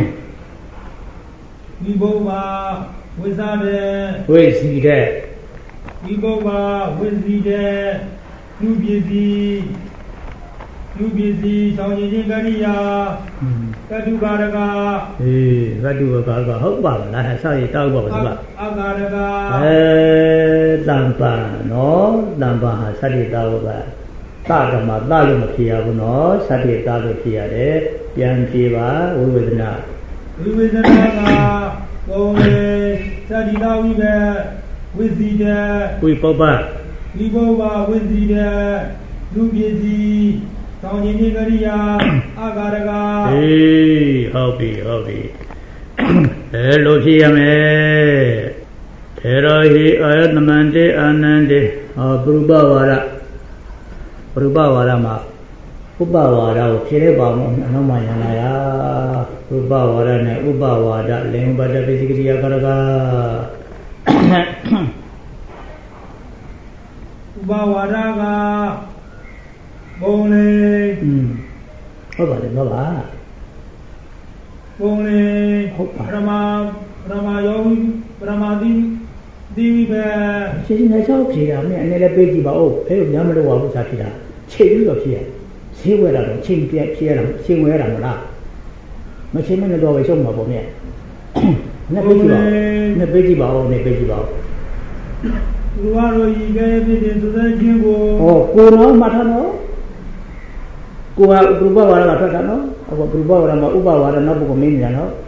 ဝိဘုဘာဝိဇာတဲ့
ဝိစီတဲ့
ဝိဘုဘာဝိစီတဲ့လူပစ္စည်းလူပစ္စည်းဆောင်ကျင်ခြင်းကရိယာကတုကာရက
အေးကတုကာရကဟုတ်ပါလားအစရတောက်ပါဘူးက
အာကာရက
အဲတံပါနော်တံပါဟာသတ္တိတဝကတကမှာတလို့မဖြစ်ရဘူးနော်သတ္တိတလို့ဖြစ်ရတယ်ပြန်ပြေပါဝိဝေဒနာ
ဝိဝေဒနာကပုံလေသတ္တိတဝိပဲဝိစီတဲ့
ဝိပုပ္ပ
ဝိပုပ္ပဝိစီတဲ့လူပစ္စည်းသောင်းခြင်းကရိယာအာကာရက
အေးဟုတ်ပြီဟုတ်ပြီအဲလိုဖြစ်ရမယ်ထေရောဟိအာယတမန္တေအာနန္တေဟောပရူပဝါဒပရူပဝါဒမှာဥပဝါဒကိုဖြည့်တဲ့ပါမှုအနောက်မှာရလာရဥပဝါဒနဲ့ဥပဝါဒလင်္ဘတပိစိကရိယာကရက
ဥပဝါဒကပုံလေ
อืมဟုတ်ပါတယ်ဟုတ်ပါ
ပုံလေ
ဟုတ်ပါ
ပရမပရမယောပရမတိဒီဝိပဲ
ရှင်းရှင်းနဲ့ချောက်ဖြေတာနဲ့အနေနဲ့ပြေးကြည့်ပါဦးအဲလိုများမလို့ပါဘူးစားဖြေတာချိန်ပြီးတော့ဖြေရဈေးဝယ်တာတော့ချိန်ပြဖြေရတာချိန်ဝယ်ရတာမလားမချိန်မနဲ့တော့ပဲရှုံးမှာပေါ့မြတ်နဲ့ပြေးကြည့်ပါနဲ့ပြေးကြည့်ပါဦးနဲ့ပြေးကြည့်ပါဦး
လူဝါတို့ဤကဲဖြစ်တဲ့သူသားချင်းကို
ဟောကိုနော်မှတ်ထားနော်ကိုကဘုရားဝါဒကထွက်တာနော်အခုဘုရားဝါဒမှာဥပဝါဒနောက်ဘုကမင်းညာနော်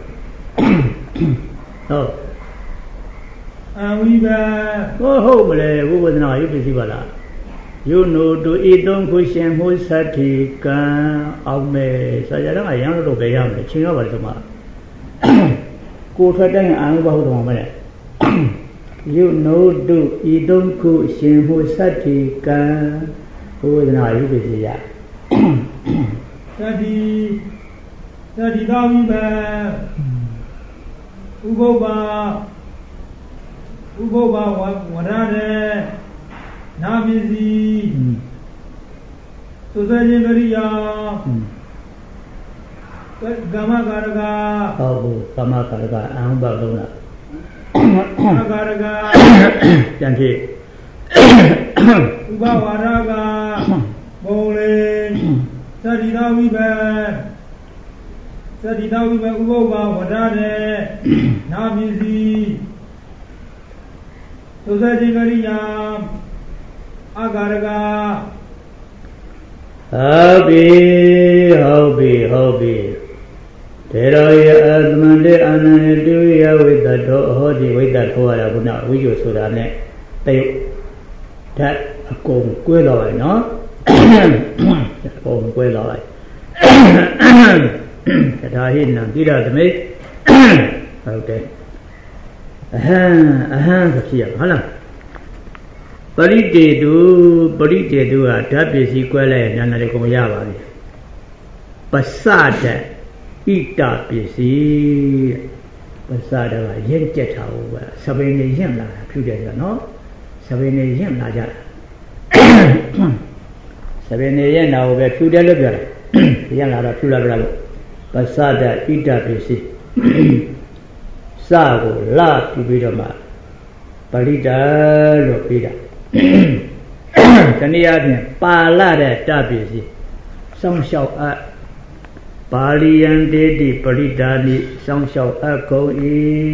ဟုတ်
အဝိဘာ
ဟုတ်ဟုတ်မလဲဝိပဿနာရုပ်ပစ္စည်းပါလားယုနိုတူဤသုံးခုရှင်မှုသတ္တိကံအောင်မယ်ဆရာတော်ကရမ်းလို့ပဲရမယ်ချိန်ရပါလိမ့်မှာကိုထွက်တိုင်းအာဟုဘဟုတ်တော်မယ်ယုနိုတူဤသုံးခုရှင်မှုသတ္တိကံဝိပဿနာရုပ်ပစ္စည်းရ
သတ္တိသတ္တိတော်ဝိဘာဥပုပ္ပါဥပုပ္ပါဝရတဲ့နာပစ္စည်းသုဇေခြင်းကရိယာကမ္မကာရက
ဟုတ်ဘူးကမ္မကာရကအဟံဘလုံးလား
ကာရက
ပြန်ဖြည့်
ဥပဝါရကဘုံလေသတိတော်ဝိဘသတိတော်ဝိဘဥပုပ္ပါဝရတဲ့နာပစ္စည်းသုဇေခြင်းကရိယာအာကာရက
ဟုတ်ပြီဟုတ်ပြီဟုတ်ပြီတေရောယအာသမန္တေအာနန္တုယဝိတ္တောဟောဒီဝိတ္တထောရတာခုနဝိဇ္ဇုဆိုတာနဲ့တိတ်ဓာတ်အကုန်ကွဲတော့တယ်နော်အကုန်ကွဲတော့တယ်ဒါဟိနံတိရသမိတ်ဟုတ်တယ်အဟံအဟံဆိုဖြစ်ရဟုတ်လားပရိတေတုပရိတေတုကဓာတ်ပစ္စည်းကွဲလိုက်ရင်နာနာလေးကုန်ရပါပြီပစဒတ်ဣတပစ္စည်းပစဒတ်ကရင့်ကျက်တာဟုတ်ပဲစပိန်နေရင့်လာတာဖြူတယ်ဆိုတော့နော်စပိန်နေရင့်လာကြတာစပိန်နေရင့်လာဟုတ်ပဲဖြူတယ်လို့ပြောတယ်ရင့်လာတော့ဖြူလာပြလို့ပစဒတ်ဣတပစ္စည်းစကိုလာပြီးပြီးတော့မှပရိတလို့ပြီးတာတနည်းအားဖြင့်ပါလာတဲ့တပစ္စည်းစောင့်ရှောက်အပ်ပါဠိယံတေတိပရိဒါနိစောင့်ရှောက်အပ်ကုန်၏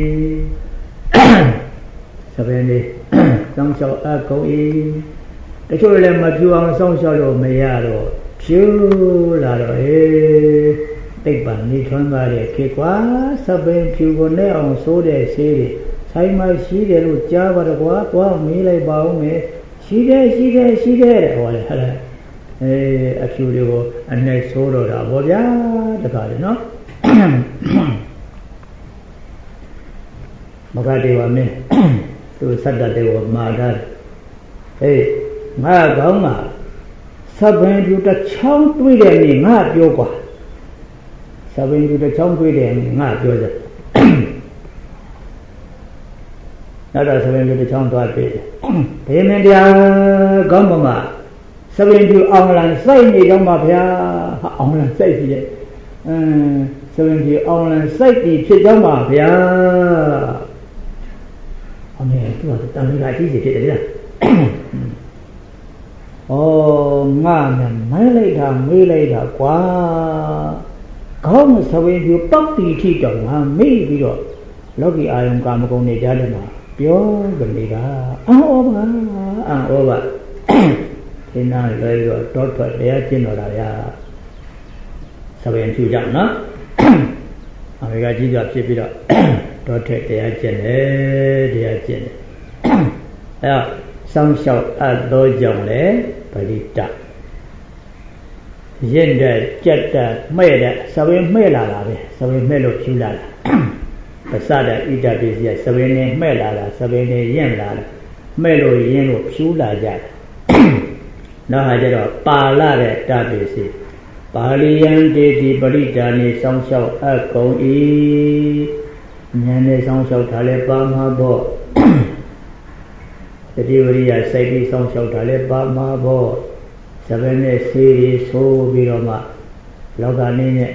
သဘင်လေးစောင့်ရှောက်အပ်ကုန်၏တချို့လည်းမဖြူအောင်စောင့်ရှောက်လို့မရတော့ဖြူလာတော့ဟေးတိတ်ပံနေထွန်းသွားတဲ့ခေကွာသဘင်ဖြူကိုနဲ့အောင်ဆိုးတဲ့ဆေးတွေဆိုင်မှာရှိတယ်လို့ကြားပါတော့ကွာသွားမေးလိုက်ပါဦးမယ်ရှိတယ်ရှိတယ်ရှိတယ်တဲ့ဟောလေဟဲ့လားအေးအဖြူတွေကိုအနဲ့ဆိုးတော့တာဗောဗျာတခါလေနော်မဂဒေဝမင်းသူစတ္တတေဝမာတာဟေးငါကောင်းမှာသဗ္ဗံပြုတစ်ချောင်းတွေးတယ်နေငါပြောကွာသဗ္ဗံပြုတစ်ချောင်းတွေးတယ်နေငါပြောစနောက်တော့သဗ္ဗံပြုတစ်ချောင်းသွားတွေ့တယ်ဘေမင်းတရားကောင်းပါမှာသဗ္ဗံပြုအောင်လံစိုက်နေတော့မှာဗျာအောင်လံစိုက်ပြီလေအင်းသဗ္ဗံပြုအောင်လံစိုက်ပြီးဖြစ်တော့မှာဗျာအမေသူကတန်ခါကြီးစီဖြစ်တယ်လေဩငါနဲ့မိုင်းလိုက်တာမေးလိုက်တာကွာခေါင်းသဗ္ဗံပြုပောက်တီထိတော့ငါမေးပြီးတော့လောကီအာယုံကာမဂုဏ်တွေကြားတယ်မှာပြောကြလေတာအော်ပါအော်ပါဒီနာလွယ်တော့တောထွက်တရားကျင့်တော်တာဗျာသဗ္ဗံဖြူကြောင့်နော်အမေကကြီးစွာဖြစ်ပြီးတော့တောထွက်တရားကျင့်တယ်တရားကျင့်တယ်အဲတော့စောင့်ရှောက်အပ်သောကြောင့်လေပရိတရင့်တဲ့ကြက်တဲ့မဲ့တဲ့သဗ္ဗံမဲ့လာတာပဲသဗ္ဗံမဲ့လို့ဖြူလာတာပစဒဣတပစ္စည်းသဗ္ဗညင်မှဲ့လာတာသဗ္ဗညင်ရင့်လာတာမှဲ့လို့ရင်းလို့ဖြူလာကြတယ်နောက်ဟာကျတော့ပါလာတဲ့တပစ္စည်းပါဠိယံတေတိပရိဒါနိစောင့်ရှောက်အပ်ကုန်၏ဉာဏ်နဲ့စောင့်ရှောက်တာလည်းပါမှာပေါ့တတိဝရိယစိုက်ပြီးစောင့်ရှောက်တာလည်းပါမှာပေါ့သဗ္ဗညင်စေရီဆိုးပြီးတော့မှလောကနည်းနဲ့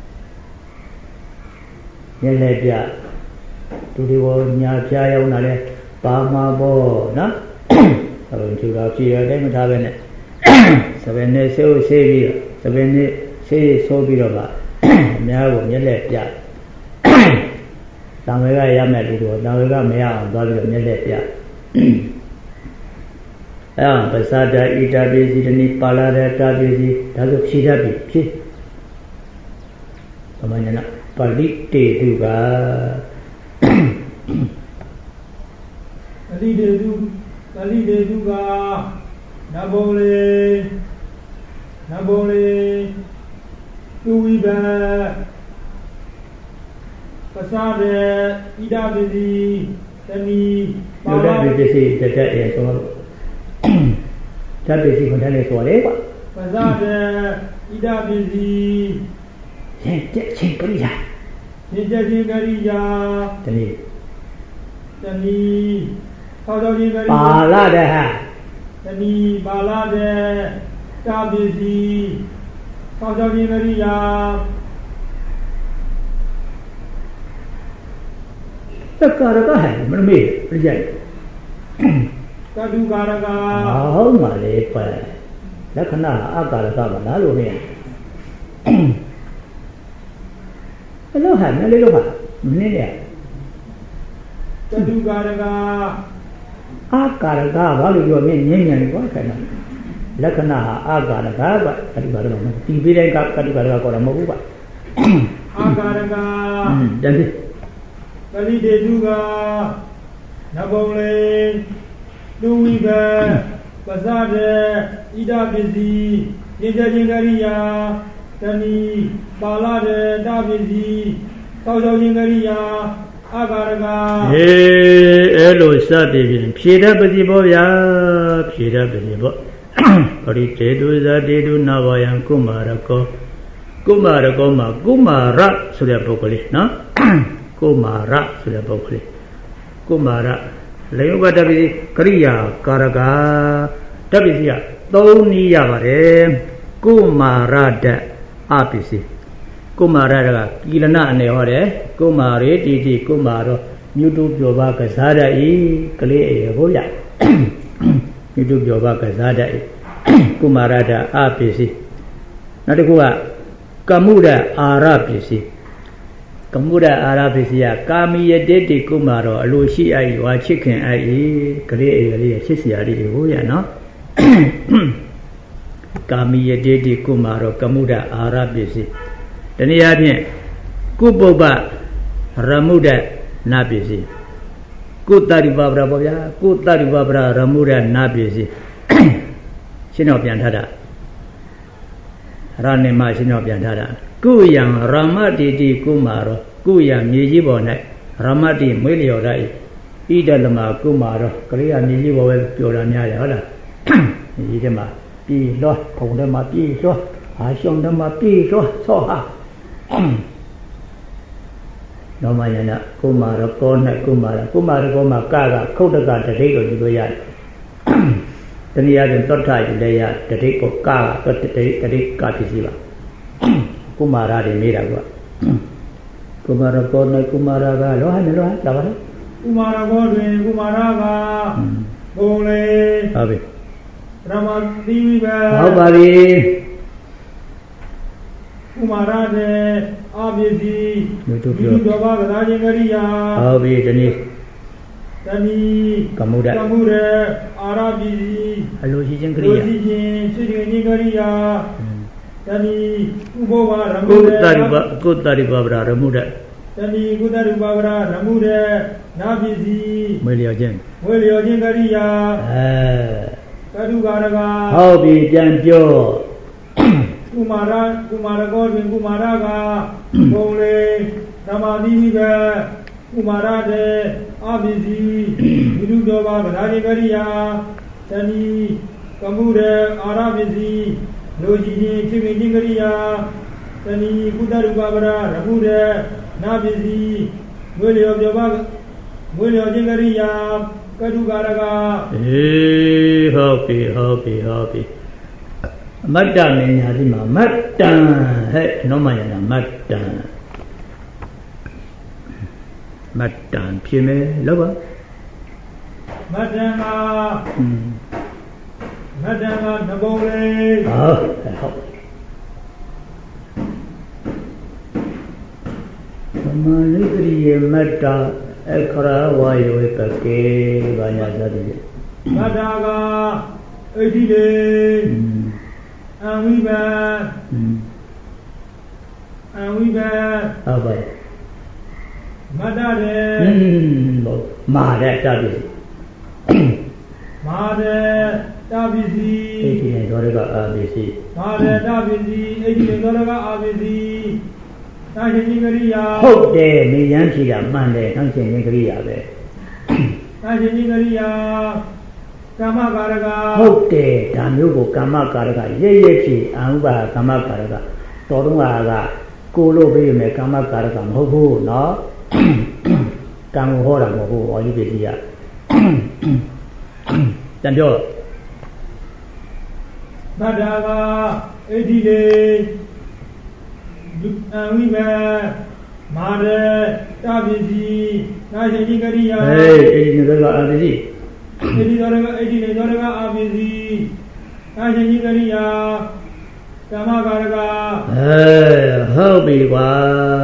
ညလက်ပြသူတွေကိုညာပြားရောက်လာလဲပါမှာပေါ့နော်သဗ္ဗညင်တော့ကြည်ရတဲ့မထားပဲနဲ့သဗ္ဗညင်ဆိုးဆေးပြီးသဗ္ဗညင်ဆေးဆိုးပြီးတော့မှအများကိုညလက်ပြတံဝေကရမယ်လူတို့တံဝေကမရအောင်သွားပြီးတော့ညလက်ပြအဲပစဒဣတပိစီတနိပါလာတဲ့တာပိစီဒါဆိုဖြေတတ်ပြီဖြေသမညနာပရိတေတုက
ပရိတေတုပရိတေတုကနဘောလေနဘောလေသူဝိဘပစာဒေဣဒပိစီတဏီ
ပါဠိပိစီတတက်ရဲ့ဆိုတော့ဓာတ်ပိစီကိုလည်းဆိုရတယ်ကွာ
ပစာဒေဣဒပိစီ
ရဲ့တဲ့ချင်းပြရ
ရှင်ချက်ချင်းကရိယာ
တနည်း
တနည်းသောကြောချင်းကရိယာ
ပါလာတဲ့ဟာ
တနည်းပါလာတဲ့တာပစ္စည်းသောကြောချင်းကရိယာ
တက္ကရကဟဲ့မမေ့ပြကြိုက်
တတုကာရက
ဟုတ်ပါလေပဲလက္ခဏာအကာရကပါလားလို့နေဘယ်လိုဟာလဲလို့ဟာမင်းရ
တတုကာရက
အာကာရကဘာလို့ပြောမင်းငင်းညာကွာခဏလက္ခဏာအာကာရကပါကတိပါတော့တီးပေးတဲ့ကကတိပါတော့ခေါ်တာမဟုတ်ဘူးပါ
အာကာရက
တန်ပြီ
ပရိဒေတုကနဘုံလေလူဝိဘပဇာတဲ့ဣဒပစ္စည်းရှင်ချက်ချင်းကရိယာတဏီပါလာတဲ့တပစ္စည်းသောကြောချင်းကရိယာအာကာရက
ဟေးအဲ့လိုစသည်ဖြင့်ဖြေတတ်ပစီပေါ့ဗျာဖြေတတ်ပစီပေါ့ပရိဒေတုဇာတေတုနဝယံကုမာရကောကုမာရကောမှာကုမာရဆိုတဲ့ပုဂ္ဂိုလ်လေးနော်ကုမာရဆိုတဲ့ပုဂ္ဂိုလ်လေးကုမာရလေယုပတပိကရိယာကာရကတပိစီကသုံးနည်းရပါတယ်ကုမာရတအပိစီကုမာရကကိလနာအနေဟောတယ်ကုမာရေတိတိကုမာရောမြုတုပြောပါကစားတတ်ဤကလေးအေဟောရမြုတုပြောပါကစားတတ်ဤကုမာရတအပိစီနောက်တစ်ခုကကမှုရအာရပိစီကမှုရအာရပိစီကကာမိယတေတိကုမာရောအလိုရှိအိုက်ဝါချစ်ခင်အိုက်ကလေးအေကလေးချစ်စရာလေးဟောရနော်ကာမိယတေတိကုမာရောကမှုရအာရပိစီတနည်းအားဖြင့်ကုပုပ္ပရမှုဒနာပစ္စည်းကုတ္တရိပပရပေါ့ဗျာကုတ္တရိပပရရမှုဒနာပစ္စည်းရှင်းတော့ပြန်ထားတာရဏိမရှင်းတော့ပြန်ထားတာကုယံရမတိတိကုမာရောကုယံမြေကြီးပေါ်၌ရမတိမွေးလျော်တတ်၏ဣဒလမကုမာရောကလေးကမြေကြီးပေါ်ပဲပြောတာများတယ်ဟုတ်လားမြေကြီးထဲမှာပြည်လွှတ်ဖုံထဲမှာပြည်လွှတ်အာရှုံထဲမှာပြည်လွှတ်ဆောဟာနောမယနာကုမာရကောနဲ့ကုမာရကုမာရကောမှာကကခုတ်တကတတိတ်ကိုယူလို့ရတယ်တနည်းအားဖြင့်သောထယူလဲရတတိတ်ကိုကကတတိတ်တတိတ်ကဖြစ်စီပါကုမာရတွေနေတာကွာကုမာရကောနဲ့ကုမာရကလောဟနဲ့လောဟလာပါလား
ကုမာရကောတွင်ကုမာရကဘုံလေ
ဟုတ်ပြီ
ရမတိဝိဘ
ဟုတ်ပါပြီ
ကုမာရတဲ့အာပစ္စည်းဒီလိုပြောပါကစားခြင်းကရိယာ
ဟုတ်ပြီတနည်း
တနည်း
ကမှုရ
ကမှုရအာရပစ္စည်း
အလိုရှိခြင်းကရိယာ
လိုရှိခြင်းရှိခြင်းကရိယာတနည်းဥပ္ပဝရမှု
ရကုတ္တရိပကုတ္တရိပပရရမှုရ
တနည်းကုတ္တရိပပရရမှုရနာပစ္စည်း
မွေလျော်ခြင်း
မွေလျော်ခြင်းကရိယာ
အဲ
ကတုကာရက
ဟုတ်ပြီပြန်ပြော
ကုမာရကုမာရကောတွင်ကုမာရကဘုံလေဓမ္မတိဝိဘကုမာရတဲ့အပစ္စည်းဒီလိုပြောပါကရာဇိကရိယာတဏီကမှုရအာရပစ္စည်းလိုချင်ခြင်းဖြစ်ခြင်းကရိယာတဏီကုသရူပပရရမှုရနာပစ္စည်းမွေလျောပြောပါမွေလျောခြင်းကရိယာကတုကာရက
အေးဟုတ်ပြီဟုတ်ပြီဟုတ်ပြီမတ္တမညာဒီမှာမတ္တံဟဲ့နောမယနာမတ္တံမတ္တံဖြစ်မယ်လို့ပါ
မတ္တံကမတ္တံကနဘုံလေ
ဟုတ်ဟုတ်သမလိကရိယမတ္တအခရာဝါယောပကေဘာညာသတိ
မတ္တကဣတိလေအဝိဘအဝိဘ
ဟုတ်ပါ
မတ္တတဲ့
ဟုတ်မာတဲ့တပိ
မာတဲ့တပိစီ
ဣတိလေသောရကအာပိစီ
မာတဲ့တပိစီဣတိလေသောရကအာပိစီသာရှင်ကြီးကရိယာ
ဟုတ်တယ်နေရန်ဖြီတာမှန်တယ်သာရှင်ကြီးကရိယာပဲ
သာရှင်ကြီးကရိယာကမ္မကာရက
ဟုတ်တယ်ဒါမျိုးကိုကမ္မကာရကရဲရဲဖြီအဥပါကမ္မကာရကတော်တော်ကကကိုလို့ပြေးမယ်ကာမကာရကမဟုတ်ဘူးနော်ကံကိုဟောတာမဟုတ်ဘူးဝါယုပစ္စည်းကတန်ပြော
သတ္တာကဣတိလေအဝိဘမာရတပစ္စည်းနာရှင်ကြီးကရိယာ
ဟေးဣတိနေသောအပစ္စည်း
ဣတိသောကဣတိနေသောကအပစ္စည်းနာရှင်ကြီးကရိယာကာမကာရက
ဟဲ့ဟုတ်ပြီကွာ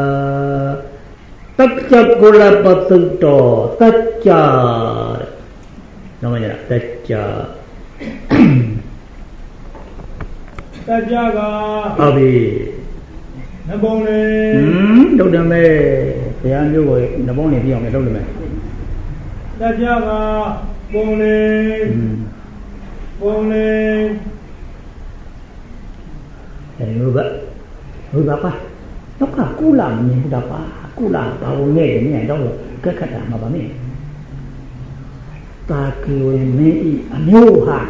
တัจจကုလပသုတ္တောတัจจနော်မညာတัจจ
တัจจက
ဟုတ်ပြီ
နဘုံလေ
ဟမ်လုပ်တယ်မဲ့ဘုရားမျိုးကိုနဘုံနေပြအောင်လည်းလုပ်တယ်မဲ့
တัจจကပုံလေပုံလေ
အဲဘုရားဘုရားပါတော့ကကုလမြင်တာပါကုလဘာဝင်နေတယ်မြန်တော့ကက်ခတ်တာမှာပါမင်းတာကေဝင်မင်းဤအမျိုးဟာ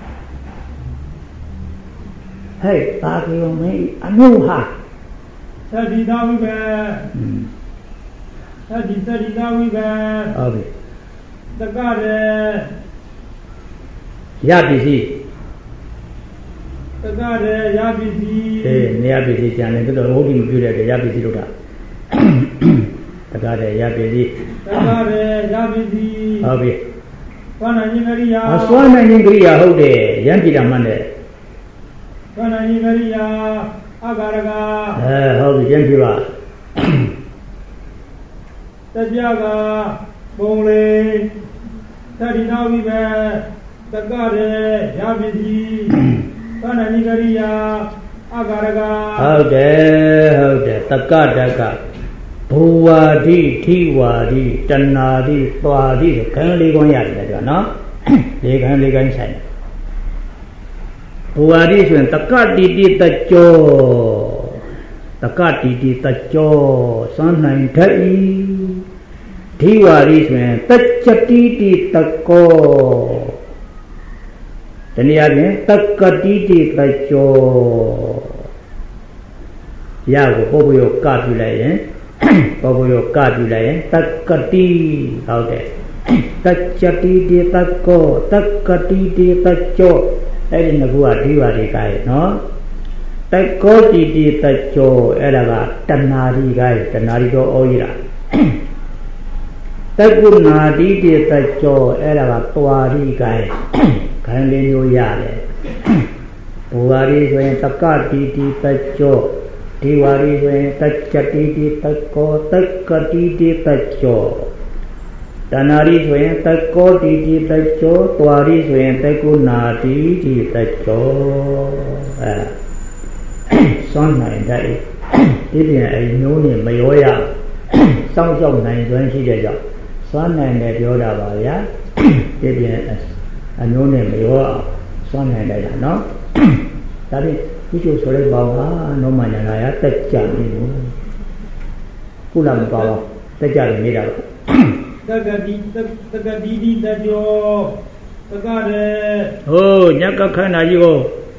ဟဲ့တာကေဝင်မင်းဤအမျိုးဟာ
သတိသာဝိပံသတိသတိသာဝိပံ
ဟုတ်ပြီ
တကရဲ့
ရပစ္စည်း
တကရဲ့ရပစ္စည်း
အေးနေရပစ္စည်းကျန်တယ်တော်တော်ဟုတ်ပြီမပြည့်တဲ့ရပစ္စည်းလို့တာတကရဲ့ရပစ္စည်း
တကရဲ့ရပစ္စည်း
ဟုတ်ပြီ
သွမ်းနိုင်ခြင်းကရိယာ
အသွမ်းနိုင်ခြင်းကရိယာဟုတ်တယ်ရမ်းကြည့်တာမှန်တယ်
သွမ်းနိုင်ခြင်းကရိယာအဂါရက
အဲဟုတ်ပြီရမ်းကြည့်ပါ
တัจจကပုံလေသတိနာဝိဘတကရဲ့ရပစ္စည်းသွမ်းနိုင်ခြင်းကရိယာအဂါရက
ဟုတ်တယ်ဟုတ်တယ်တကတကဘူဝါတိထိဝါတိတဏှာတိသွားတိခံလေးကောင်းရတယ်ကွာနော်လေးခံလေးကိုင်းဆိုင်ဘူဝါတိဆိုရင်တကတိတိတကြောတကတိတိတကြောစွမ်းနိုင်တတ်၏ထိဝါတိဆိုရင်တကြတိတိတကောတနည်းအားဖြင့်တကတိတိတကြောရကိုပုပ္ပယောကပြုလိုက်ရင်ပုပ္ပယောကပြုလိုက်ရင်တက္ကတိဟုတ်တယ်တัจจတိတိတကောတက္ကတိတိတကြောအဲ့ဒီငကူကဒီပါဒီကဲနော်တကောတိတိတကြောအဲ့ဒါကတဏှာဒီကဲတဏှာဒီတော့ဩရတကုဏာတိတိတကြောအဲ့ဒါကသွားဒီကဲခိုင်းလေးမျိုးရတယ်ဘူဝါရီဆိုရင်တက္ကတိတိတကြောဒီဝါရီဆိုရင်တัจจတိတိတကောတက္ကတိတိတကြောတဏှာရီဆိုရင်တကောတိတိတကြောတွာရီဆိုရင်တကုဏာတိတိတကြောအဲစွမ်းနိုင်တဲ့ဒီပြင်အမျိုးနဲ့မရောရစောင့်ရှောက်နိုင်စွမ်းရှိတဲ့ကြောင့်စွမ်းနိုင်တယ်ပြောတာပါဗျာဒီပြင်အမျိုးနဲ့မရောစွမ်းနိုင်တယ်နော်ဒါဖြင့်ဒီလိုဆိုလိုက်ပါပါနောမညာရတက်ကြနေဘူးကုလမပါဘူးတက်ကြနေနေတာပါ
တက္ကတိတက္ကတိတိတကြောတက္ကရဲ
ဟိုညကခန္ဓာကြီးကို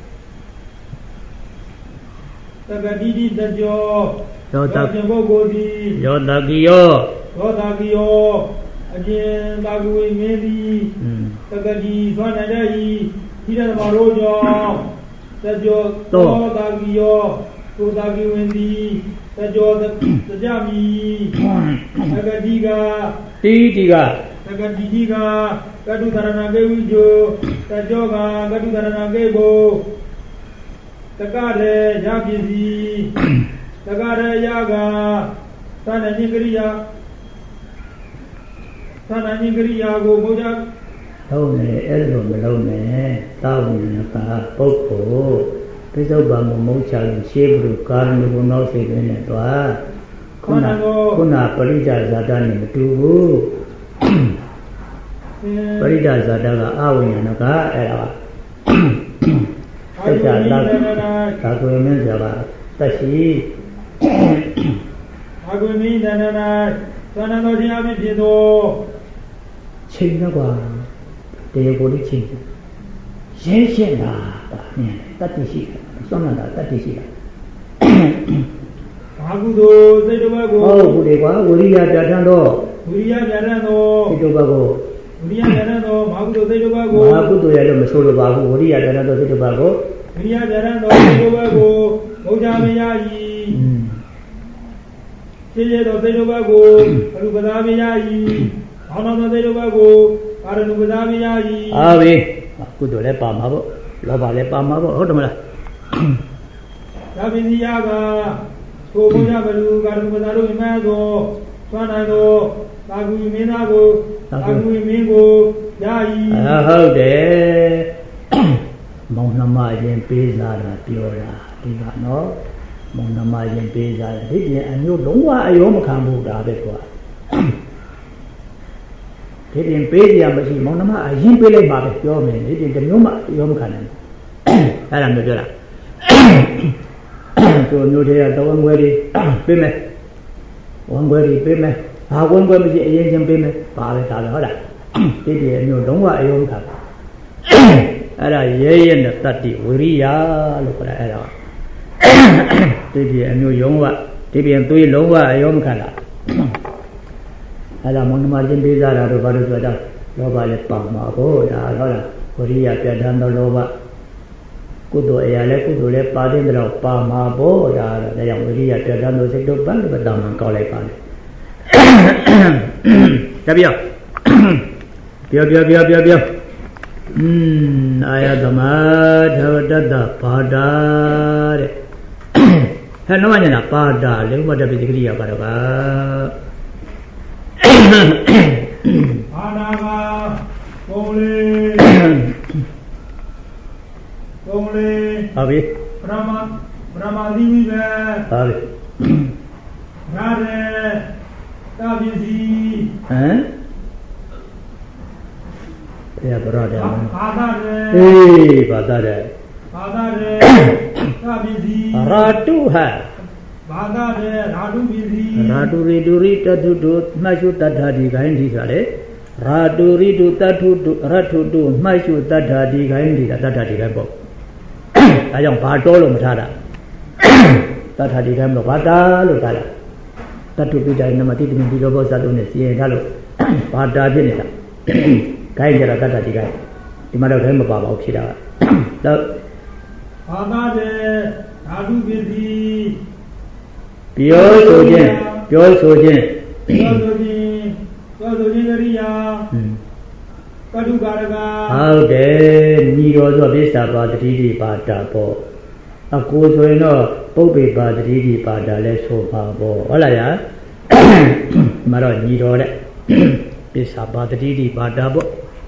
တက္ကတိတိတကြော
ယောတ
ကိပုဂ္ဂိုလ်ဒီ
ယောတကိယော
ယောတကိယောအကျဉ်သာဂဝိမင်းသည်တက္ကတိသွမ်းနိုင်တဲ့ဤဒီဓမ္မတို့ကြောင့်တကြောသောတာကိယောသောတာကိဝင်သည်တကြောတကြမီတက္ကတိက
တိတိက
တက္ကတိတိကကတုသရဏကေဝိဇောတကြောကကတုသရဏကေဘောတက္ကရေရပစ္စည်းတက္ကရေရကသဏ္ဍာန်ကရိယာသဏ္ဍာန်ကရိယာကိုဘုရား
ဟုတ်တယ်အဲ့လိုမလုံးနဲ့သာဝိနကပုဂ္ဂိုလ်ပိဿုပံမမုတ်ချလို့ရှေးဘုကာရဏုဘုနောက်စိတ်နဲ့တွားခုနခုနပရိဒဇာတနဲ့မတူဘူးပရိဒဇာတကအဝိညာဏကအဲ့ဒါစိတ်ဓာတ်သာကွေမင်းဆိုတာတက်ရှိ
အကွေမင်းတဏ္ဍာနာသဏ္ဍာန်တော်ခြင်းအဖြစ်သော
ချိန်တော့ကွာတရားကိုလေးချိန်ရဲရှင်းတာဒါနည်းတတ္တိရှိတယ်စွမ်းနာတာတတ္တိရှိတာ
ဘာ Magudo, say the Bago.
Oh, Budeva, Uria Jatando.
Uria Jarano.
Itobago.
Uria Jarano, Magudo, say the Bago.
Magudo Yadam Solobago, Uria Janado Sitobago.
Uria Jarano, say the Bago. Ojamiyai. Say the Bago. Alubadamiyai. Honor the Bago. Aranubadamiyai.
Avi. Good lepamabo. Lava lepamabo. Hotomala.
Yaga. So Balu, Garubadaru, Mago, Swanado, Tagu Minago, Tagu Mingo, Yai. How there Monamajan Pizza, Piora, Tivano, Monamajan Pizza, and you don't want a Yom Kambu Dabequa. Taking Pizza, but Monama, I simply like Babet, your man, it is the Yoma Yom Canon. I am the Jura. So new day, the one way, payment. One way, payment. How one way is a Asian payment, Father Tala. Did you don't want a young cup? At a yay and the thirty, Uria, look at it. Did you a new young one? Did you do lower a young color? At a monomargin bizarre, the body to the Loba Pama, oh, Uria, Piadando Loba. Kudu ayale kudu le padi ndra pa ma bo ya da yang wiri ya ta dan do sik do ban ba da man kaw lai pa ta bia bia bia bia bia bia um ayatama dhavadda pada de ha no ma na pada le ma da bi dikri ya pa da ba pada ba bole Abi, Brahma, Brahma Divi, Abi, Rade, Tabisi, eh? Ya, Brother, Father, eh, Father, Father, Tabisi, Ratu, ha, Father, Ratu Bisi, Ratu Riduri, Tatu, Mashu Tadadi, Gandhi, Ratu Ridu, Tatu, Ratu, Mashu Tadadi, Gandhi, Tadadi, Gabo. I don't part all of Matada. That had the time of Pata, Lutala. That to be done in the Matin Bilobo Sadunis, Yellow, Pata Genita. Kaija Tata di guy. The mother of him about Shida. The Pata, Adu Busy. Pure Sojan, Pure Sojan. Pure Sojan, Pure Sojan. How dare Nero of this about the Didi Pata po? A course we know Pope by the Didi Pata less so far. Olaya Maro Nero this about the Didi Pata bo.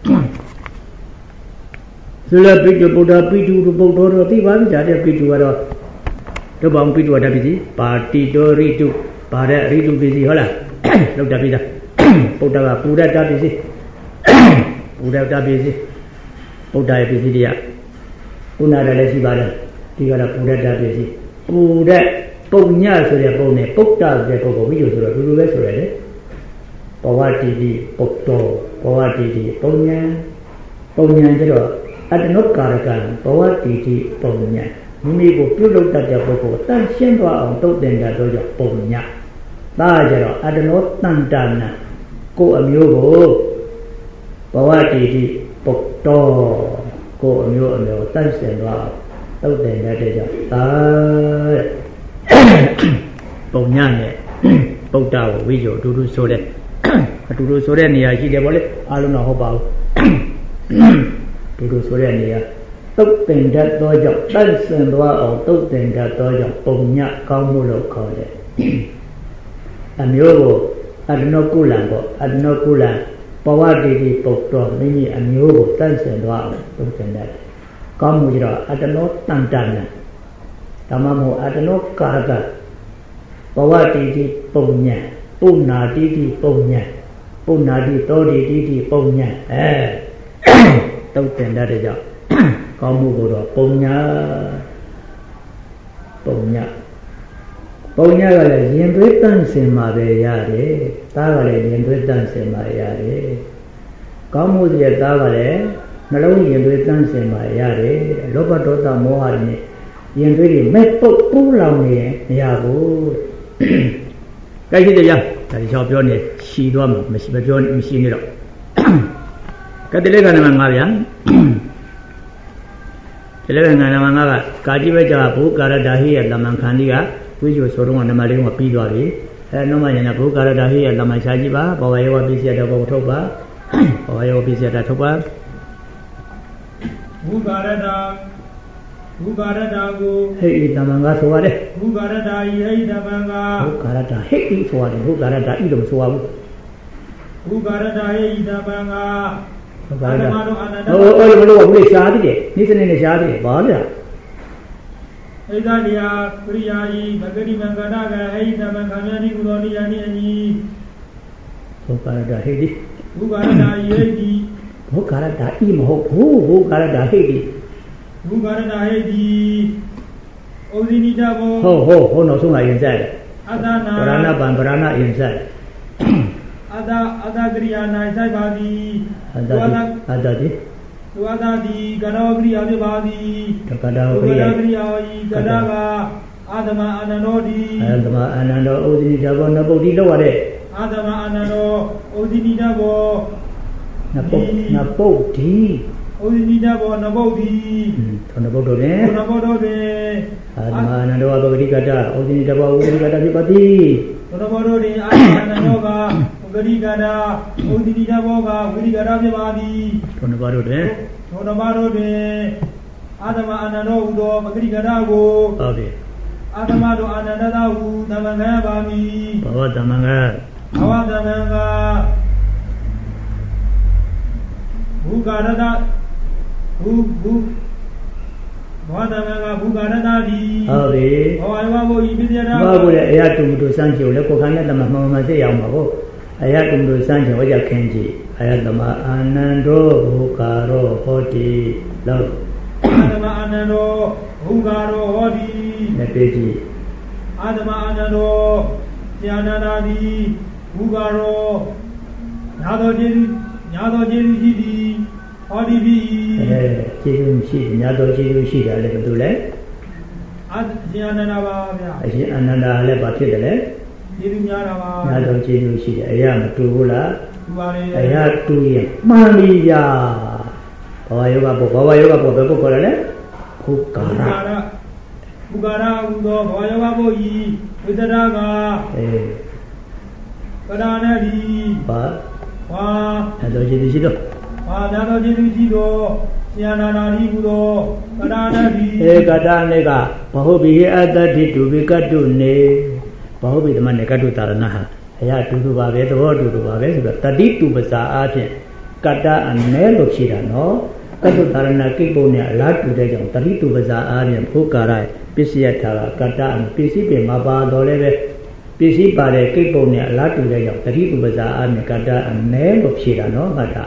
Sula Pitu Buddha Pitu to Bodo, the one that a Pitu the bomb Pitu at a busy party to Ritu Pada Ritu busy hola. Look at Pita Buddha Buddha busy. Buddha busy, Buddha busy. Una Lesi Bada, Tigara Buddha busy. Buddha, Pogna, so the Pone, Pokta, the Pogo, we use to do already. Powati, Pokto, Powati, Pogna, Pogna, at no Karakan, Powati, Pogna. Mimi go pull out the Pogo, Tan Shenwa on Toten Doja Pogna. Bajaro, at no Tantana, go a mugo. Powati, Pokto, go a mule and your thanks and wow. Don't then that is a Ponyane, Pokta, video to do so that to do so that near Gigabole, I don't know about to do so that near. Tốt tình ra tôi dọc đất sơn đoa ở tốt tình ra tôi dọc bông nhạc con mô lộ khó lệ. Anh nhớ bộ, anh nó cú làm bộ, anh nó cú làm. Bảoว่าดีๆปกตัวไม่มีอันนี้บุตั้งเสียงว่าต้องเป็นได้ก็มุจระอัตโนตั้งจันนะธรรมะโมอัตโนการกะbảoว่าดีๆปุ่มเนี่ยปุ่มนาดีๆปุ่มเนี่ยปุ่มนาดีโตดีๆปุ่มเนี่ยเออต้องเป็นได้เจ้าก็มุบุรุษปุ่มเนี่ยปุ่มเนี่ยปุ่มเนี่ยก็เลยยินดีตั้งเสียงมาเบียร์ตาก็เลยยินดีตั้งเสียงมาเบียร์ก็มุจระตาก็เลยนั่นเรายินดีตั้งเสียงมาเบียร์โลภะโทสะโมหะเนี่ยยินดีไม่ปุ๊บปุ๊บเราเนี่ยอย่าพูด
该去的呀，他的小标呢，西多嘛，没西不标没西呢了。该这个呢嘛呀，这个呢嘛嘛个，家己为家不干了大黑呀，他们看的个，为就说东那么的我比多的，哎，那么人家不干了大黑呀，他们下去吧，包围我比些的不偷吧，包围我比些的偷吧。
不干了大。不干了大个，
嘿，他们个说的。
不干了大一嘿，他们个。
不干了大嘿，说的，不干了大一种说不。
不干了大嘿，他们个。
不干了大。哦哦，你们说我不得瞎的的，你是那个瞎的，完了。
嘿，大里啊，不里呀伊，那个你们个那个嘿，他们看见你不多你呀你你。
不干了大嘿的。
不干了大一嘿的。
不干了大一毛不不干了大嘿的。
不干了大嘿的。欧西尼家不？
好好好，那送来现在的。
阿达那。
不然那办不然那现在。
阿达阿达格里亚那在巴迪。
阿达的阿达的。
阿达的格拉格里亚的巴迪。
格拉格里亚。
格拉格里亚伊格拉个阿达玛阿南罗迪。
阿达玛阿南罗欧西尼家不那不地罗的。
阿达玛阿南罗欧西尼家不。
那不那不地。
欧西尼家不那不地。
嗯，那不地呢？
那不地。
阿达玛阿南罗阿不地格达，欧西尼家不欧西尼格达比巴地。
那不地阿达玛阿南罗个。Gadi gada, odi di jaboga, gadi gada bebadi.
Tona baru deh.
Tona baru deh. Adama anano udo, gadi gada go.
Oke.
Adama do ananda tahu, damanga bami.
Bawa damanga.
Bawa damanga. Buka dada, bu bu. Bawa damanga, buka dada di.
Oke.
Bawa bawa bo ibi dia dah.
Bawa boleh, ayat tu mutu sanjau le, kau kan ada mama mama saya yang bawa. Ayat tu sanjau wajah kenji, ayat nama anando bukaro hodi laut.
Adama anando bukaro hodi.
Nepeji.
Adama anando tiada nadi bukaro. Nyado jadi nyado jadi jadi hodi bi.
Eh, jadi mesti nyado jadi mesti dah le betul le.
Ad tiada nawa ya.
Asyik ananda le baca dah le.
Jadi nyara wa.
Nyado jadi mesti dah. Ayat tu pula.
Tuare.
Ayat tu yang mandi ya. Bawa yoga po, bawa yoga po, berapa kau le? Bukara.
Bukara udo bawa yoga po i. Udara ga.
Eh.
Kada nadi.
Ba.
Wa.
Nyado jadi situ.
Wa nyado jadi situ. Tiada nadi udo. Kada nadi.
Eh kada ne ka. Bahu bihi ada di tu bikadu ne. Bahu bihi teman ne kadu tarana ha. Ayat tu tu babe tu tu tu babe sudah. Tadi tu besar aja. Kada ane lo cira no. Kadu tarana kibo ne alat tu deh jauh. Tadi tu besar aja. Bukara. Pisiat thara. Kada an pisi pe maba dole be. Pisi pada kibo ne alat tu deh jauh. Tadi tu besar aja. Kada ane lo cira no. Kada.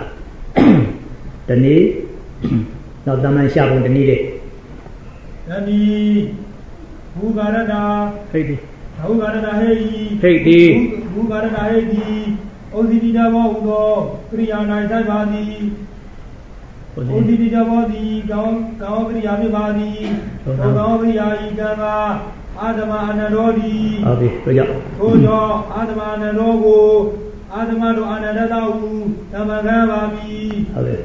Tadi. Nak taman siapa pun ni deh.
Jadi bukara dah.
Hei.
Bukara dah hei.
Hei di.
Bukara dah hei di. Odi di jawa udo. Kriya nai sai badi. Odi di jawa di. Kau kau kriya ni badi. Kau kau kriya ikan ba. Adama anarodi.
Okey, kerja.
Kerja. Adama anarogo. Adama do anada tahu. Tamaga babi.
Okey.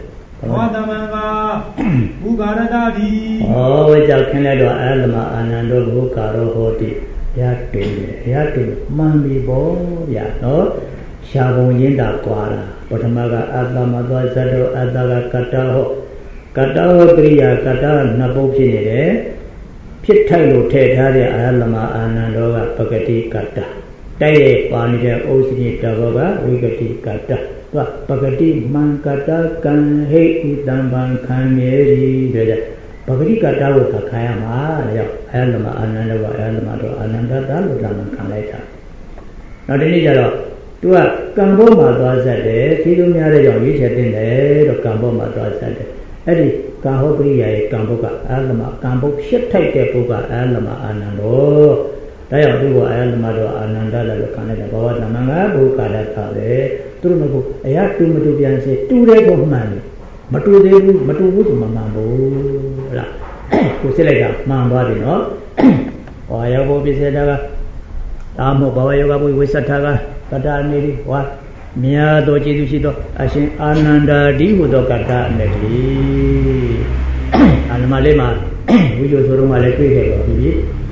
Adama bukara tadi.
Oh, wajah kena doa alma anando bukaro hoti. Ya tu, ya tu, mami bo ya no. Siapa yang dah kuara. Pertama ka adama doa sado adaga kata ho. Kata ho kriya kata nabu sini deh. Fit thai lo thai thari alma anando ka pagati kata. Tay pani deh osini tagoga wigati kata. Wah, pagati mangkatakan hei itamban kameri beda. Pagati kata wo kakaya ma ya. Ayat lama ananda wa ayat lama do ananda dah lo dalam kamai ta. Nanti ni jalo. Tua kambo ma doa sade. Situ ni ada yang ini jadi ni do kambo ma doa sade. Adi kambo beri ya kambo ka ayat lama kambo setai te buka ayat lama anando. Tayang tu ayat lama do ananda dah lo kamai ta. Bawa nama ngah buka dah kale. Terus aku, ayat tu matu biasa, tu deh kau mana? Matu deh tu, matu tu mampu lah. Kau selesai, mampu ada no. Ayat kau bisa dah. ဒါမှမဟုတ်ဘာဝယောဂဘုဝိသတ္ထကကတ္တအနေဒီဟောမြာသောကျေးဇူးရှိသောအရှင်အာနန္ဒာဒီဟူသောကတ္တအနေဒီအာလမလေးမှာဝိဇ္ဇဆိုတော့မှလည်းတွေ့ခဲ့ပါပြီ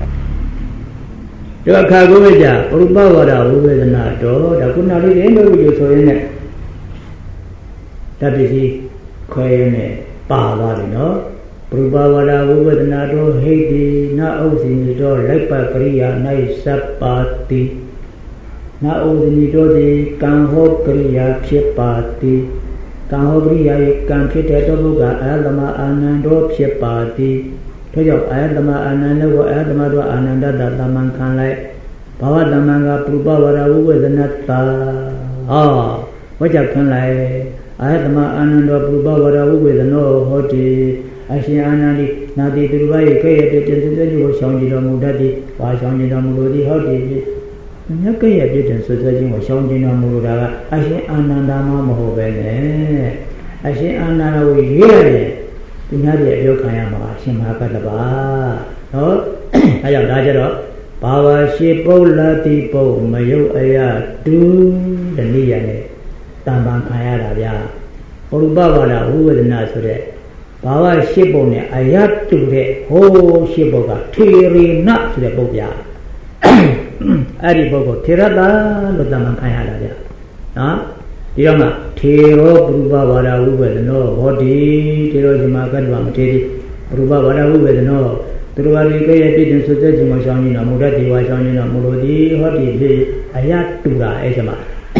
ဒီအခါကိုကြပရုပဝါဒဝိဝေဒနာတော်ဒါခုနလေးလည်းဝိဇ္ဇဆိုရင်းနဲ့တပ္ပိစီခွဲရင်းနဲ့ပါသွားပြီနော်ပရုပဝါဒဝိဝေဒနာတော်ဟိတိနဥစ္စည်းတော်လိုက်ပကရိယာ၌စပ်ပါတိနဥစ္စည်းတော်သည်ကံဟောကရိယာဖြစ်ပါတိကံဟောကရိယာ၏ကံဖြစ်တဲ့တော်မူကားအာသမအာနန္တောဖြစ်ပါတိထို့ကြောင့်အာသမအာနန္တောကိုအာသမတော်အာနန္ဒတသမန်ခံလိုက်ဘာဝတမန်ကပရုပဝါဒဝိဝေဒနာတာဟောဝကြခံလိုက်အာသမအာနန္တောပရုပဝါဒဝိဝေဒနောဟောတိအရှင်အာနန္ဒိနာတိသူဘရဲ့ခဲ့ရတဲ့တင်စစ်စစ်ကိုရှောင်ကြည်တော်မူတတ်သည်။ဘာရှောင်ကြည်တော်မူလို့ဒီဟောတိမြတ်ခဲ့ရတဲ့တင်စစ်စစ်ကိုရှောင်ကြည်တော်မူလို့ဒါကအရှင်အာနန္ဒာမမဟုတ်ပဲနဲ့အရှင်အာနန္ဒာကိုရေးရတယ်သူများတွေအပြောခံရမှာအရှင်မဟာကတ္တပါနော်အဲကြောင့်ဒါကြတော့ဘာဝရှိပုလ္လတိပုမယုတ်အယတူတနည်းရနဲ့တန်ပန်ခံရတာဗျာပရုပဝါဒဝိဝေဒနာဆိုတဲ့ဘာဝရှိပုံနဲ့အယတူတဲ့ဟိုးရှိပုံကထေရီနဆိုတဲ့ပုဂ္ဂိုလ်အဲ့ဒီပုဂ္ဂိုလ်ထေရတာလို့တန်ပန်ခံရတာဗျာနော်ဒီတော့မှထေရောပရုပဝါဒဝိဝေဒနောဘောတိထေရောဇမကတ္တဝမထေတိပရုပဝါဒဝိဝေဒနောသူတော်ဘာဒီကဲ့ရဲ့ပြည့်တင်ဆွသက်ခြင်းမရှောင်းခြင်းတော်မူတတ်ဒီဝါရှောင်းခြင်းတော်မူလို့ဒီဟောဒီဖြစ်အယတူတာအဲ့ဒီမှာ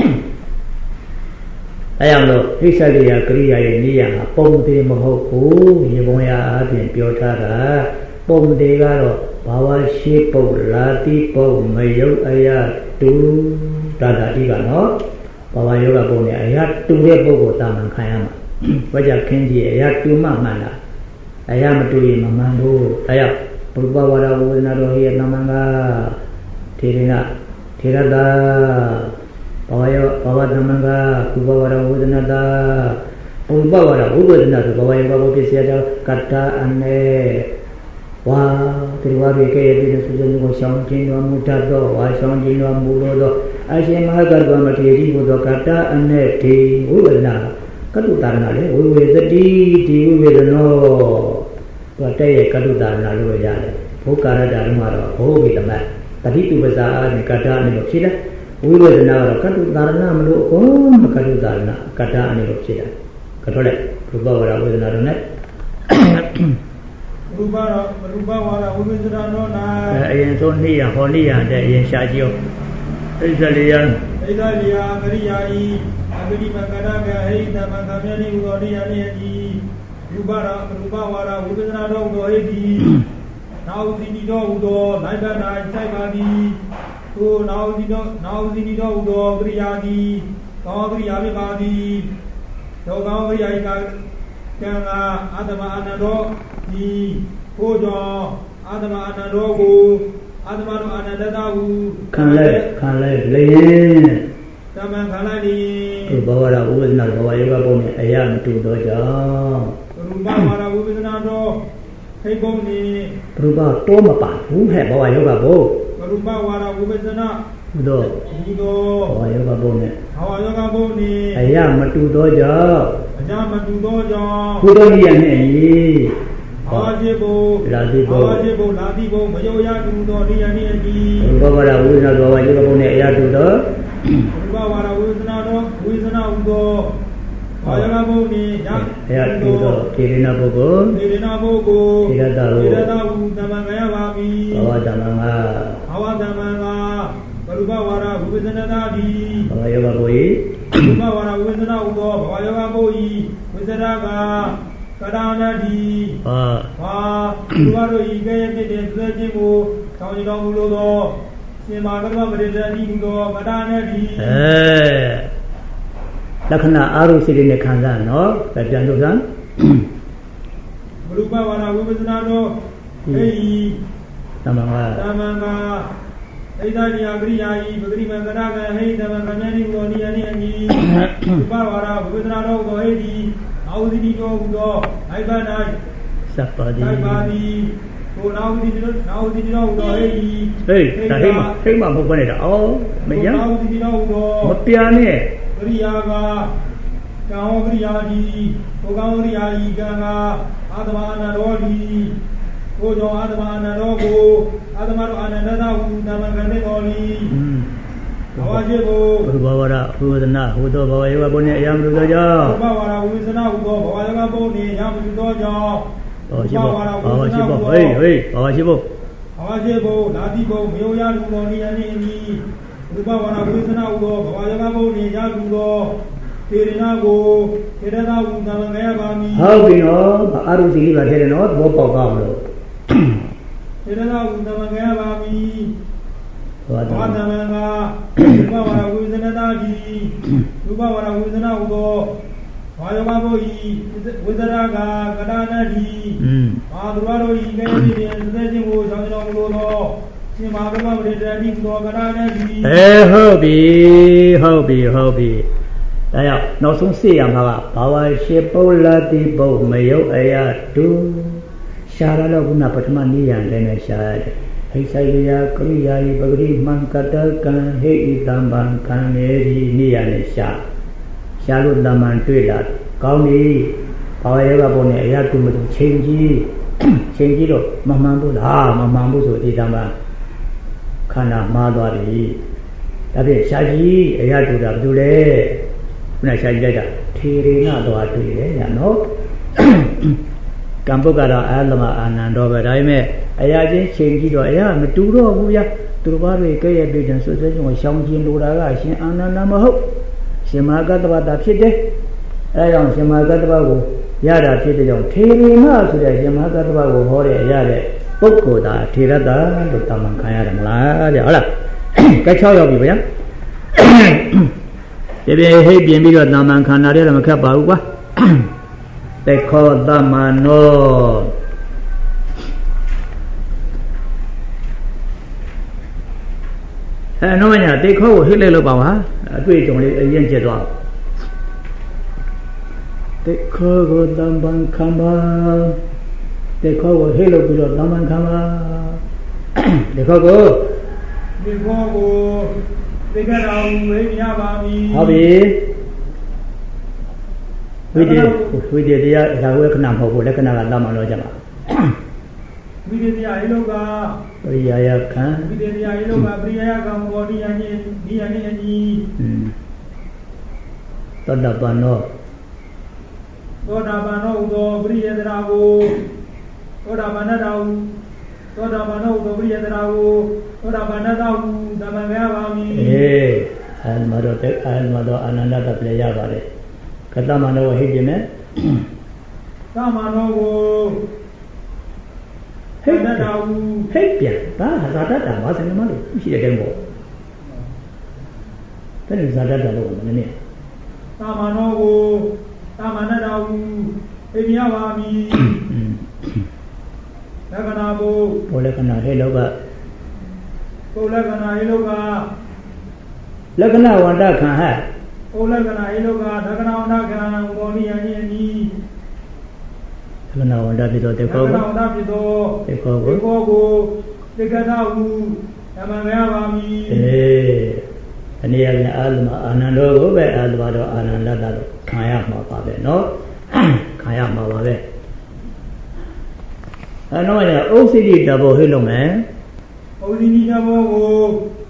အဲကြောင့်လို့ဟိသရိယကရိယာရဲ့နေရာမှာပုံသေးမဟုတ်ဘူးရေပုံရအပြင်ပြောထားတာပုံသေးကတော့ဘာဝရှိပုတ်လာတိပုတ်မယုတ်အယတူတာတာတိကနော်ဘာဝယောဂပုံနဲ့အယတူတဲ့ပုဂ္ဂိုလ်တာမန်ခံရမှာဝကြခင်းကြီးအယတူမှမှန်တာအယမတူရင်မမှန်ဘူးဒါကြောင့်ဘုရားဝါဒဝေဒနာတော်ရဲ့နာမကထေရကထေရတာဘာဝယောဘာဝသမင်္ဂဘုရားဝါဒဝေဒနာတာဘုရားဝါဒဝိဝေဒနာဆိုဘာဝယောဘာဝပစ္စယတာကတ္တအနေဝါဒီဝါရိကေယတိသုဇေကိုရှောင်းခြင်းတော်မူတတ်သောဝါရှောင်းခြင်းတော်မူလို့သောအရှင်မဟာကတ္တဝမထေရီဘုသောကတ္တအနေဒီဝိဝေဒနာကတုတာရဏလေဝိဝေသတိဒီဝိဝေဒနောသူတဲ့ရဲ့ကတုတာရဏလို့ရတယ်ဘုကာရတာလုံးကတော့ဘိုးဝိတမတ်တတိတုပဇာအနေကတ္တအနေလို့ဖြစ်တယ်ဝိဝေဒနာကတော့ကတုတာရဏမလို့အကုန်မကတုတာရဏကတ္တအနေလို့ဖြစ်တယ်ကတော့လေရူပဝါဒဝေဒနာတော့ ਨੇ
ရူပရောရူပဝါဒဝိပဿနာတော်၌
အရင်ဆုံးနေ့ရဟောနေ့ရတဲ့အရင်ရှာကြည့်အောင်ဣဇလိယ
ဣဇလိယကရိယာဤအဂတိမကရကဟိတမကမြတ်ဤဟူသောနေ့ရနေ့ဤရူပရောရူပဝါဒဝိပဿနာတော်ဟူသောဟိတိနာဥစီနီတော်ဟူသောနိုင်ပါနိုင်ဆိုင်ပါသည်ကိုနာဥစီတော်နာဥစီနီတော်ဟူသောကရိယာသည်ကောင်းကရိယာဖြစ်ပါသည်သောကောင်းကရိယာဤကကံကအာတမအနန္တောဒီကိုကြောင့်အာတမအနန္တောကိုအာတမတော်အနန္တတာဟု
ခံလိုက်ခံလိုက်လျင်
သမံခံလိုက်လျင်
ဘဝရဝိပဿနာဘဝယောဂပုံနဲ့အရာမတူတော့ကြောင့်
ရူပဝါဒဝိပဿနာတော်ခိတ်ပုံနေ
ရူပတော့မပါဘူးဟဲ့ဘဝယောဂပုံ
ရူပဝါဒဝိပဿနာ
တော့
ဒီတော့
ဘဝယောဂပုံနဲ့
ဘဝယောဂပုံနေ
အရာမတူတော့ကြောင့်
အရာမတူတော့ကြောင့်
ဘုဒ္ဓမြတ်နဲ့ကြီး
ဘာจิตဘု
လာတိဘု
ဘာจิตဘုလာတိဘုမယောရတူသောနိယနိယတိ
ဘဝရဝိသနာတော်ဝါယောဂပုံနဲ့အရာတူတော့
ဘဝရဝိသနာတော်ဝိသနာဥသောဘာယောဂပုံနေရ
အရာတူတော့ထေရနာပုဂ္ဂိုလ်
ထေရနာပုဂ္ဂိုလ်
ထေရတာဟု
ထေရတာဟုသမံငရပါပြီ
ဘဝသမံငါ
ဘဝသမံငါဘရူပဝါဒဝိပဿနာတာဒီ
ဘဝယောဂပုံဤ
ရူပဝါဒဝိပဿနာဥသောဘဝယောဂပုံဤဝိသရကကရဏတိ
ဟာ
ဟာသူတို့ဤကဲ့ရဲ့ဖြစ်တဲ့သွေးခြင်းကိုတောင်းကြတော်မူလို့သောရှင်မာကမပရိသေတိဟူသောကရဏတိ
အဲလက္ခဏာအာရုံစိတ်နဲ့ခံစားနော်ပြန်လို့စမ်း
ဘရူပဝါဒဝိပဿနာတော်အေဤ
သမံက
သမံကဣဒာတိယကရိယာဤပဂရိမကရကဟိသမံကမြတ်တိဟူသောနိယနိအညီရူပဝါဒဝိပဿနာတော်ဟူသောဟိတိအာဝဇိတိတော်ဟူသောအိုက်ပါ၌
စပ်ပါသည်
စပ်ပါသည်ကိုနာဝတိတို့နာဝတိတို့တော်ဟေး
ဟေးဒါဟိမဟိမမဟုတ်ဘဲနေတာအော်မရ
နာဝတိတို့တော်
မပြာနဲ့
ကရိယာကကောင်းကရိယာဒီကိုကောင်းကရိယာဤကံကအာသမအနန္တောဒီကိုကြောင့်အာသမအနန္တောကိုအာသမတို့အာနန္ဒသာဟုတမန်ကနေတော်လီဘဝရှိကို
ဘုရားဝရဘုဒနာဟူသောဘဝယောဘုန်နှင့်အရာမတူသောကြောင့်
ဘဝဝရဝိသနာဟူသောဘဝယောဘုန်နှင့်အရာမတူသောကြောင့်
ဘဝရှိဘဝရှိဘဟေးဟေးဘဝရှိဘ
ဘဝရှိဘနာတိဘမေယရလူတော်နိယနှင့်ဤဘုရားဝရဝိသနာဟူသောဘဝယောဘုန်နှင့်ရာလူသောသေရနာကိုသေရနာဟုတမန်ခဲ့ပါမည်
ဟုတ်ပြီနော်အာရုံစီလေးပါထဲတယ်နော်သဘောပေါက်ပါမလို့
သေရနာဟုတမန်ခဲ့ပါမည်ဘာသာမန်ကဘုရားဝရဝိသနာတိဘုရားဝရဝိသနာဟူသောဘာယောဘုဤဝိသရာကကရဏတိဘာသူရတို့ဤကဲ့သိတဲ့သေခြင်းကိုဆောင်တော်မူသောရှင်မဟာဗုဒ္ဓဝိတ္တတိသောကရဏတိ
အဲဟုတ်ပြီဟုတ်ပြီဟုတ်ပြီဒါကြောင့်နောက်ဆုံးစေရမှာကဘာဝရှိပုလတိပုမယုတ်အယတုရှာရတော့ခုနပထမနိယံလည်းနဲ့ရှာရတယ်ဟိဆိုင်ယကရိယာယပဂရိမံကတကံဟိဣတံဘံခံနေဒီနိယံနဲ့ရှာရှာလို့တမန်တွေ့လာကောင်းပြီဘာဝယောဂပုံနဲ့အယတုမတူချိန်ကြီးချိန်ကြီးတော့မမှန်ဘူးလားမမှန်ဘူးဆိုဣတံဘံခန္ဓာမှားသွားပြီဒါဖြင့်ရှာကြီးအယတုတာဘာလို့လဲခုနရှာကြည့်လိုက်တာထေရဏတော်တွေ့တယ်ညာနော်ကံပုဂ္ဂရာအာလမအာနန္ဒောပဲဒါပေမဲ့အရာချင်းချိန်ကြည့်တော့အရာမတူတော့ဘူးဗျာသူတို့ဘာတွေကဲ့ရဲ့တွေ့တယ်ဆွဆွချင်းကိုရှောင်ကျင်လိုတာကရှင်အာနန္ဒမဟုတ်ရှင်မဟာကတ္တဗတာဖြစ်တယ်အဲဒါကြောင့်ရှင်မဟာကတ္တဗကိုရတာဖြစ်တဲ့ကြောင့်ထေရဏဆိုတဲ့ရှင်မဟာကတ္တဗကိုဟောတဲ့အရာတဲ့ပုဂ္ဂိုလ်သာထေရတလို့တာမန်ခံရတယ်မလားဗျာဟုတ်လားကဲ၆ရောက်ပြီဗျာဒီပြေဟိတ်ပြင်ပြီးတော့တာမန်ခန္ဓာတွေတော့မခက်ပါဘူးကွာတေခောတမနောအဲနော်မညာတေခောကိုဟိတ်လိုက်လို့ပါပါအတွေ့အကြုံလေးအရင်ကျက်သွားတေခောကိုတမန်ခန္ဓာတေခောကိုဟိတ်လို့ပြီးတော့တမန်ခန္ဓာတေခောကို
တေခောကိုသေကတော်ဝိညာပါမည်
ဟုတ်ပြီဝိတ္တဝိတ္တတရားဒါဝေခဏမဟုတ်ဘူးလက္ခဏာကတောင်းမှလို့ကြပါ
ဝိတ္တတရားအလောက
ပရိယာယခံ
ဝိတ္တတရားအလောကပရိယာယခံဘောဓိယညိဒီယညိအညီ
သောတာပန်သော
သောတာပန်သောဥသောပရိယတရာကိုသောတာပန်တော်သောတာပန်သောဥသောပရိယတရာကိုသောတာပန်တော်ဓမ္မငါပါမည်
အေးအာမတော်တဲ့အာမတော်အာနန္ဒတပြရပါတယ်ကတ္တမနောဟိတ်ပြင်မဲ့
သမနောကိုဟိတ်တော်
ဟိတ်ပြန်ဒါဇာတတာဘာစနေမလို့ရှိတဲ့တိုင်းပေါ့ဘယ်လိုဇာတတာလို့မနေ
သမနောကိုသမနတော်ဟိတ်ပြပါမည်လက္ခဏာဘု
ဘောလက္ခဏာဟဲ့လောက
ဘုလက္ခဏာဟိလောက
လက္ခဏာဝန္တခံဟဲ့
ဘုလက္ခဏာဟိလောကလက္ခဏာဝန္တခံဘောနိယညိအနီ
လက္ခဏာဝန္တဖြစ်တော့တေခော
လက္ခဏာဝန္တဖြစ်တော့
တေခောကို
တေခောကိုတေကထဟုဓမ္မငါပါမည်
အေးအနေအချင်းအာလမအာနန္ဒောကိုပဲအာလမတော်အာနန္ဒတလို့ခံရမှာပါပဲเนาะခံရမှာပါပဲအဲတော့ညဥစ္စတိတဘောဟိလုံးမယ်
ဩဇိနိတဘောကို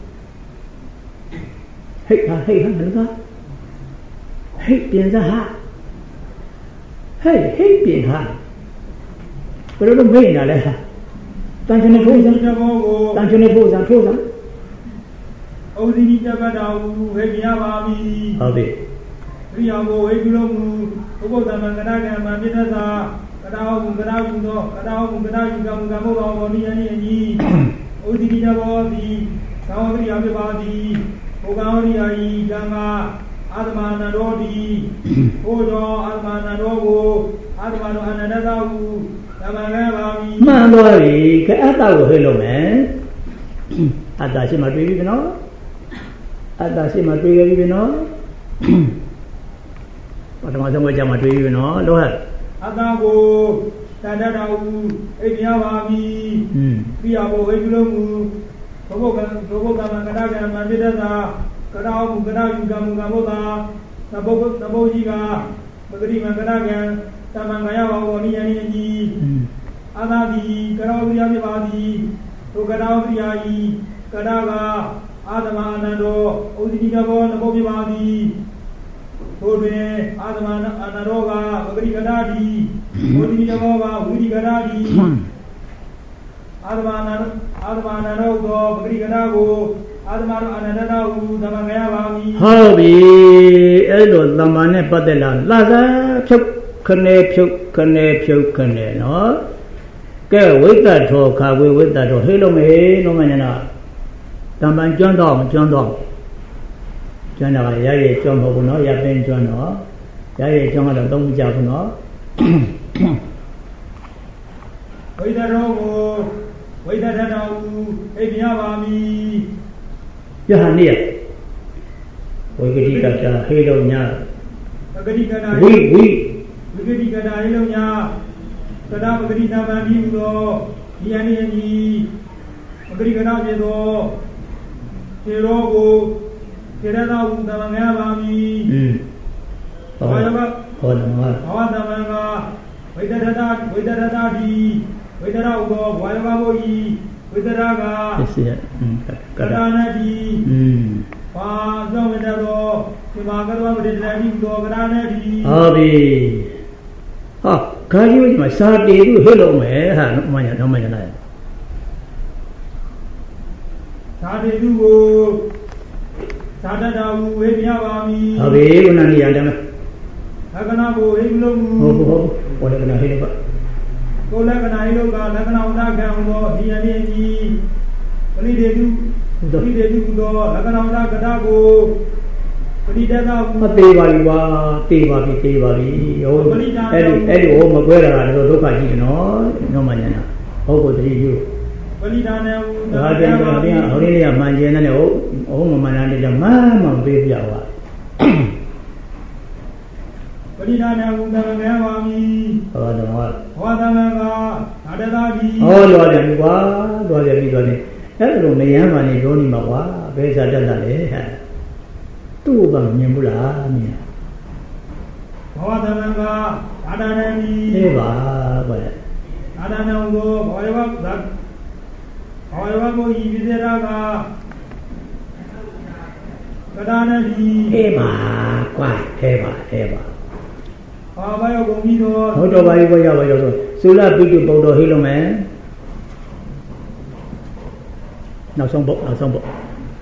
ဟိတ်ဟာဟိတ်ဟာဘယ်လိုဟိတ်ပြင်စားဟာဟိတ်ဟိတ်ပြင်ဟာဘယ်လိုလုပ်မိနေတာလဲဟာတန်ချင်နေဖို့စံတဘောကိုတန်ချင်နေဖို့စံထိုးစံ
ဩဇိနိတဘတာဟုဟိတ်ပြပါမည်
ဟုတ်ပြီ
ရိယာကိုဟိတ်ပြုလို့မူဘုဗ္ဗတမံကရကံမှာပြည့်တတ်သာကတာဟုကတာဟုသောကတာဟုကတာဟုကံကံဘုရားဘောနိယနိအညီဩဇိနိတဘောသည်သာဝတိယပြပါသည်ဘုရားရိယာဤကံကအာသမနန္တောတိဘိုးတော်အာသမနန္တောကိုအာသမတော်အနန္တသာဟုဓမ္မငါပါမည်
မှန်သွားပြီကအတ္တကိုဟဲ့လို့မယ်အတ္တရှိမှတွေ့ပြီနော်အတ္တရှိမှတွေ့ရပြီနော်ပထမဆုံးကကြာမှတွေ့ပြီနော်လို့ဟဲ့
အတ္တကိုတာတတာဟုအိမ်များပါမည်ပြရဖို့ဝိပုလုံးမူဘုဘကဘုဘကမကရကံမပိတ္တာကရဟုကရယူကမူကဘုသာသဘုသဘုကြီးကပဂရိမကရကံတမန်ကရဝောနိယနိကြီးအာသာတိကရောပြရပြပါသည်ဒုကရောပြရာဤကရကအာသမအနန္တောဩဇိတိကဘောနဘောပြပါသည်ထိုတွင်အာသမအနန္တောကပဂရိကရတိဩဇိတိကဘောကဝိရိကရတိအာသမအနန္အာသမအနန္တောသောပဂရိကရကိုအာသမတော်အနန္တနာဟုသမံကြရပါမည်
ဟုတ်ပြီအဲ့လိုသမံနဲ့ပတ်သက်လာလာစားဖြုတ်ခနေဖြုတ်ခနေဖြုတ်ခနေနော်ကဲဝိတ္တထောခါဝေဝိတ္တထောဟေးလုံးမေလုံးမညာသမံကျွမ်းတော့မကျွမ်းတော့ကျွမ်းတော့ရရဲ့ကျွမ်းမဟုတ်ဘူးနော်ရပင်းကျွမ်းတော့ရရဲ့ကျွမ်းကတော့သုံးမကြဘူးနော်
ဝိတ္တရောကိုဝိတ္တထတော်ဟုအိပ်ပြပါမည်
ယဟနိယဝိကတိကတာဟေလုံးညာ
ပဂတိကတာ
ဝိဝိ
ဝိကတိကတာဟေလုံးညာကတာပဂတိသမံပြီးဟူသောဒီယနိယကြီးပဂတိကတာဖြစ်သောခြေတော်ကိုခြေရသောဟုသမံကြရပါမည်อืม
ဟောတယ်ဟောတယ်မှာ
ဘောသမံကဝိတ္တထတာဝိတ္တထတာဒီဝိတ္တရဟုသောဘဝရဘဘုဤဝိတ္တရက
ဖြစ်စီอืม
ကတာနတိอืมဘာသောဝိတ္တသောဒီမှာကတော်မတေတတိသောကတာနတိ
ဟုတ်ပြီဟာခါကြီးမှာစာတေသူဟဲ့လုံးမယ်ဟာမညာတော့မညာလား
သာတေသူကိုသာတတာဟုဝေပြပါမည်
ဟုတ်ပြီခုနကရတယ်မ
လက္ခဏာကိုဟိမလုံး
ဟုတ်ဟုတ်ဟုတ်လက္ခဏာဟိလို့
ကိုလက္ခဏာဟိလို့ကလက္ခဏာဥဒကံဟောဒီယနေ့ကြီးပရိဒေတုပရိဒေတုသောလက္ခဏာဥဒကတာကိုပရိဒေတာ
မသေးပါဘူးကွာသေးပါပြီသေးပါပြီဟုတ်အဲ့ဒီအဲ့ဒီဟိုမကွဲတာကတော့ဒုက္ခကြီးနော်နော်မညာဟုတ်ကိုတတိယူ
ပရိဒါနေဟူ
ဒါပြန်ပြန်ပြန်ဟိုလေးကမှန်ကျင်တယ်ဟုတ်ဟုတ်မမှန်တယ်ကြောင့်မမှန်ပေးပြပါ
ပရိဒါနေဟူသမံကြရပါမည်
ဟောတယ်ဟော
ဟောသမံကသာတတာတိ
ဟောလောတယ်ကွာလောတယ်ပြီးတော့နေအဲ့လိုမယမ်းပါနေရောနေမှာကွာဘယ်စားတတ်တာလဲဟဲ့သူ့ဘာမြင်ဘူးလားမြင်
ဘောသမံကသာတနာတိ
အေးပါကွာ
သာတနာကိုဘောရဘသာဘောရဘကိုဤပြစေရာကကတာနတိ
အေးပါကွာအဲပါအဲပါ
ဘာဘာရောက်ကုန်ပြီတော့
ဟုတ်တော့ပါပြီဘယ်ရောက်ပါရောက်ဆိုသုလပိတုပုဒ္ဓဟိလုံးမယ်နောက်ဆုံးပုဒ်နောက်ဆုံးပုဒ်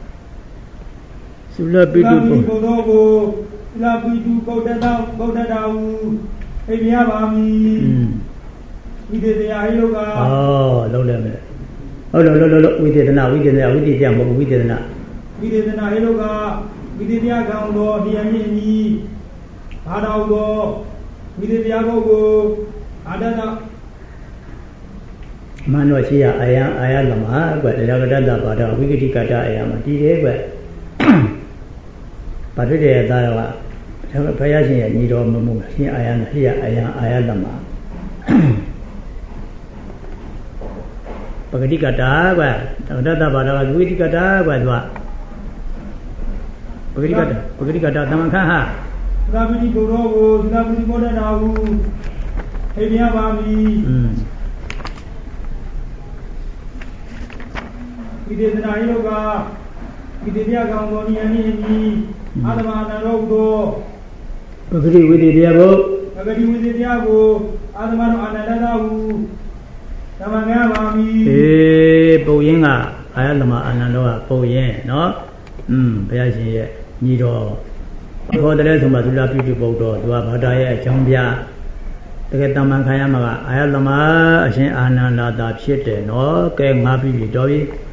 သုလပိတုပုဒ္ဓ
ကိုသုလပိတုပုဒ္ဓတောပုဒ္ဓတာဟုအိပ်ပြပါမည်ဝိသေသယာဟိလောက
ဩလုံးလည်းမယ်ဟုတ်လို့လို့လို့ဝိသေသနာဝိသေသနာဝိသေသမဟုတ်ဝိသေသနာ
ဝိသေသနာဟိလောကဝိသေသယာကံတော်ဒီယမြင့်ကြီးဘာတော်သောဝိသေသယာဘုကိုအာတတ
မန္တောရှိရအာယံအာယလမကွတရားကတ္တဘာဒဝိကတိကတ္တအာယမှာတည်တယ်ကွဗာတွေ့တဲ့သားကဘုရားရှင်ရဲ့ညီတော်မမှုရှင်အာယံရှိရအာယံအာယလမပဂတိကတ္တကွတတ္တဘာဒဝိကတိကတ္တကွသူကပဂတိကတ္တပဂတိကတ္တသမံခဟ
သာပိတိဘုရောကိုသာပိတိဘောဓနာဟုအိပ်ပြပါမည်ဝိသေသနာဟိလောကဝိသေသယကံတော်နိယနိမိအာသမအနန္တောသော
ပဂတိဝိသေသယကို
ပဂတိဝိသေသယကိုအာသမတော်အနန္တသာဟုသမံကြရပါမည်
အေးပုံရင်းကအာယသမအနန္တောကပုံရင်းနော်อืมဘုရားရှင်ရဲ့ညီတော်ဘောတည်းဆိုမှသုလပိတုပုဒ္ဓသူကဘာတာရဲ့အကြောင်းပြတကယ်တမန်ခံရမှာကအာယသမအရှင်အာနန္ဒာဖြစ်တယ်နော်ကဲငါပြီတော်ပြီ